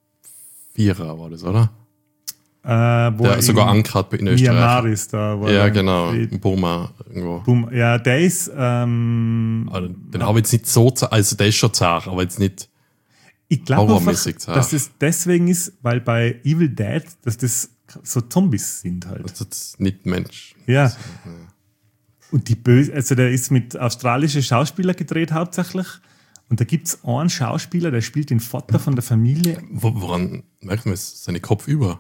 Vierer war das, oder? Äh, wo Der er sogar in angehört in Österreich. Myanmar ist da. wo Ja, er- genau. die- In Burma irgendwo. Boom. Ja, der ist. Ähm, Also, den habe ich jetzt nicht so, za- also der ist schon zart, aber jetzt nicht. ich glaube einfach, horrormäßig zart. dass es deswegen ist, weil bei Evil Dead, dass das so Zombies sind halt. Also das ist nicht Mensch. Ja. Und die Böse, also der ist mit australischen Schauspielern gedreht hauptsächlich. Und da gibt es einen Schauspieler, der spielt den Vater von der Familie. Wo, woran merkt man es? Seine Kopf über.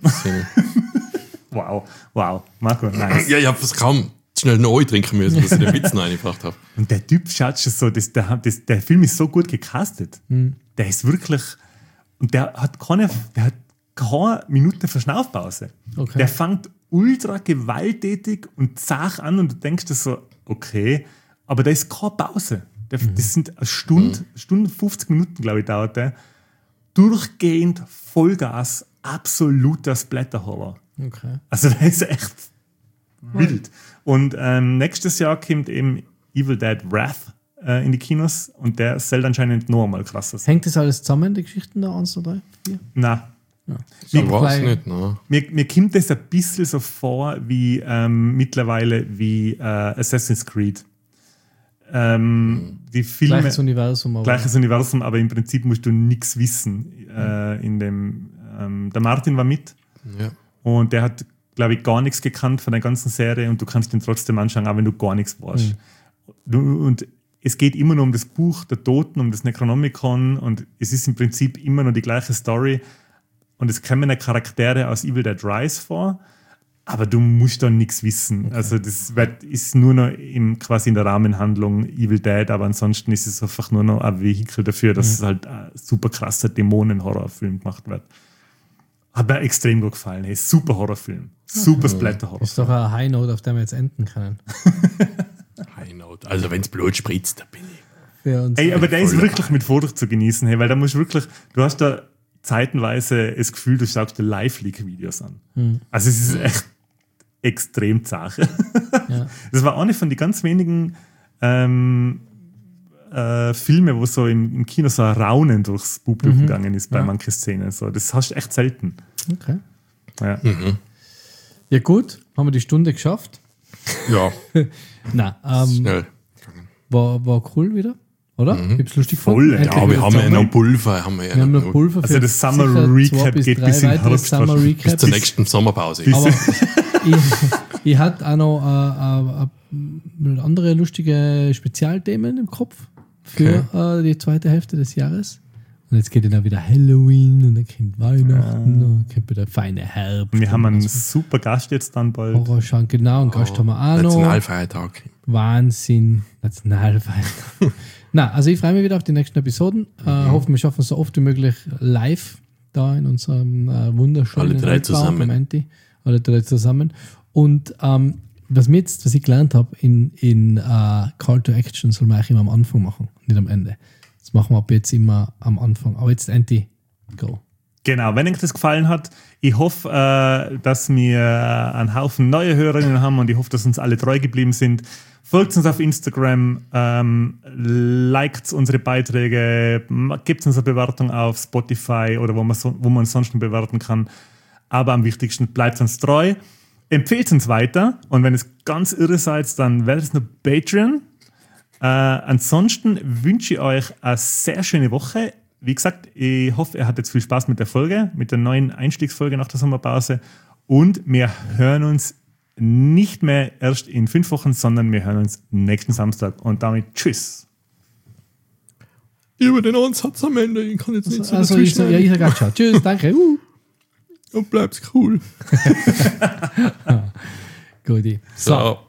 Wow, wow, Marco, nice. Ja, ich habe es kaum schnell neu trinken müssen, dass ich den Witz noch eingebracht habe. Und der Typ schaut schon so, das, der, das, der Film ist so gut gecastet. Der ist wirklich, und der hat keine, der hat keine Minute Verschnaufpause. Okay. Der fängt ultra gewalttätig und zach an und du denkst dir so, okay, aber da ist keine Pause. Der, Das sind eine Stunde, mhm. Stunde fünfzig Minuten, glaube ich, dauert der. Durchgehend Vollgas, absoluter Splatter-Horror. Okay. Also der ist echt wild. Und ähm, nächstes Jahr kommt eben Evil Dead Wrath äh, in die Kinos und der soll anscheinend noch einmal krasser sein. Hängt das alles zusammen, die Geschichten da? eins, zwei, drei, vier? Na, Ja. Ich weiß Weil- nicht, ne? Mir, mir kommt das ein bisschen so vor wie ähm, mittlerweile wie äh, Assassin's Creed. Ähm, die Filme, Gleiches Universum, aber gleiches Universum, aber im Prinzip musst du nichts wissen. Äh, in dem, ähm, der Martin war mit Ja. und der hat, glaube ich, gar nichts gekannt von der ganzen Serie und du kannst ihn trotzdem anschauen, auch wenn du gar nichts weißt. Du, und es geht immer nur um das Buch der Toten, um das Necronomicon und es ist im Prinzip immer nur die gleiche Story und es kommen ja Charaktere aus Evil Dead Rise vor, aber du musst da nichts wissen. Okay. Also das wird, ist nur noch im, quasi in der Rahmenhandlung Evil Dead, aber ansonsten ist es einfach nur noch ein Vehikel dafür, dass mhm. es halt ein super krasser Dämonen-Horrorfilm gemacht wird. Hat mir extrem gut gefallen. Hey, super Horrorfilm. Super ist Splatter-Horrorfilm. doch ein High Note, auf dem wir jetzt enden können. High Note. Also wenn es Blut spritzt, da bin ich. Für uns. Ey, aber der ist Voll wirklich dabei. mit Vorsicht zu genießen, hey, weil da musst du wirklich, du hast da zeitenweise das Gefühl, du schaust dir Live-Leak-Videos an. Hm. Also es ist echt extrem zart. Ja. Das war eine von den ganz wenigen ähm, äh, Filme, wo so im, im Kino so ein Raunen durchs Publikum Mhm. gegangen ist bei Ja. manchen Szenen. So, das hast du echt selten. Okay. Ja. Ja, gut, haben wir die Stunde geschafft. Ja, Nein, ähm, schnell. war, war cool wieder, oder? Ich hab's lustig Voll, gefunden. ja, Ja, wir haben ja Sommer- noch Pulver. Haben wir ja Wir haben noch noch Pulver für Also das Summer sicher Recap zwei bis geht drei bis in weitere Herbst Summer wahrscheinlich. bis Recap. zur nächsten Sommerpause. Bis- Aber ich, ich hatte auch noch äh, äh, äh, andere lustige Spezialthemen im Kopf für äh, die zweite Hälfte des Jahres. Und jetzt geht dann auch wieder Halloween und dann kommt Weihnachten und dann kommt wieder feine Herbst. Wir haben einen und super Gast jetzt dann bald. Horrorschank, genau, und Gast haben wir auch noch. Nationalfeiertag. Wahnsinn. Nationalfeiertag. Na, also ich freue mich wieder auf die nächsten Episoden. Äh, hoffe, wir schaffen es so oft wie möglich live da in unserem äh, wunderschönen Alle drei Altbau zusammen. beim Anti. Alle drei zusammen. Und ähm, was mir jetzt, was ich gelernt habe, in, in äh, Call to Action soll man eigentlich immer am Anfang machen, nicht am Ende. Das machen wir ab jetzt immer am Anfang. Aber jetzt Anti, go. Genau, wenn euch das gefallen hat, ich hoffe, äh, dass wir einen Haufen neue Hörerinnen haben und ich hoffe, dass uns alle treu geblieben sind. Folgt uns auf Instagram, ähm, liked unsere Beiträge, gebt uns eine Bewertung auf Spotify oder wo man, so, wo man sonst bewerten kann. Aber am wichtigsten, bleibt uns treu, empfehlt uns weiter und wenn es ganz irre seid, dann werdet es noch Patreon. Äh, ansonsten wünsche ich euch eine sehr schöne Woche. Wie gesagt, ich hoffe, ihr hattet viel Spaß mit der Folge, mit der neuen Einstiegsfolge nach der Sommerpause. Und wir hören uns nicht mehr erst in fünf Wochen, sondern wir hören uns nächsten Samstag. Und damit tschüss. Über den Ansatz am Ende, ich kann jetzt nicht so Also ich, so, ja, ich sage auch ciao. Tschüss, danke. Uh. Und bleibt's cool. Gut. So. So.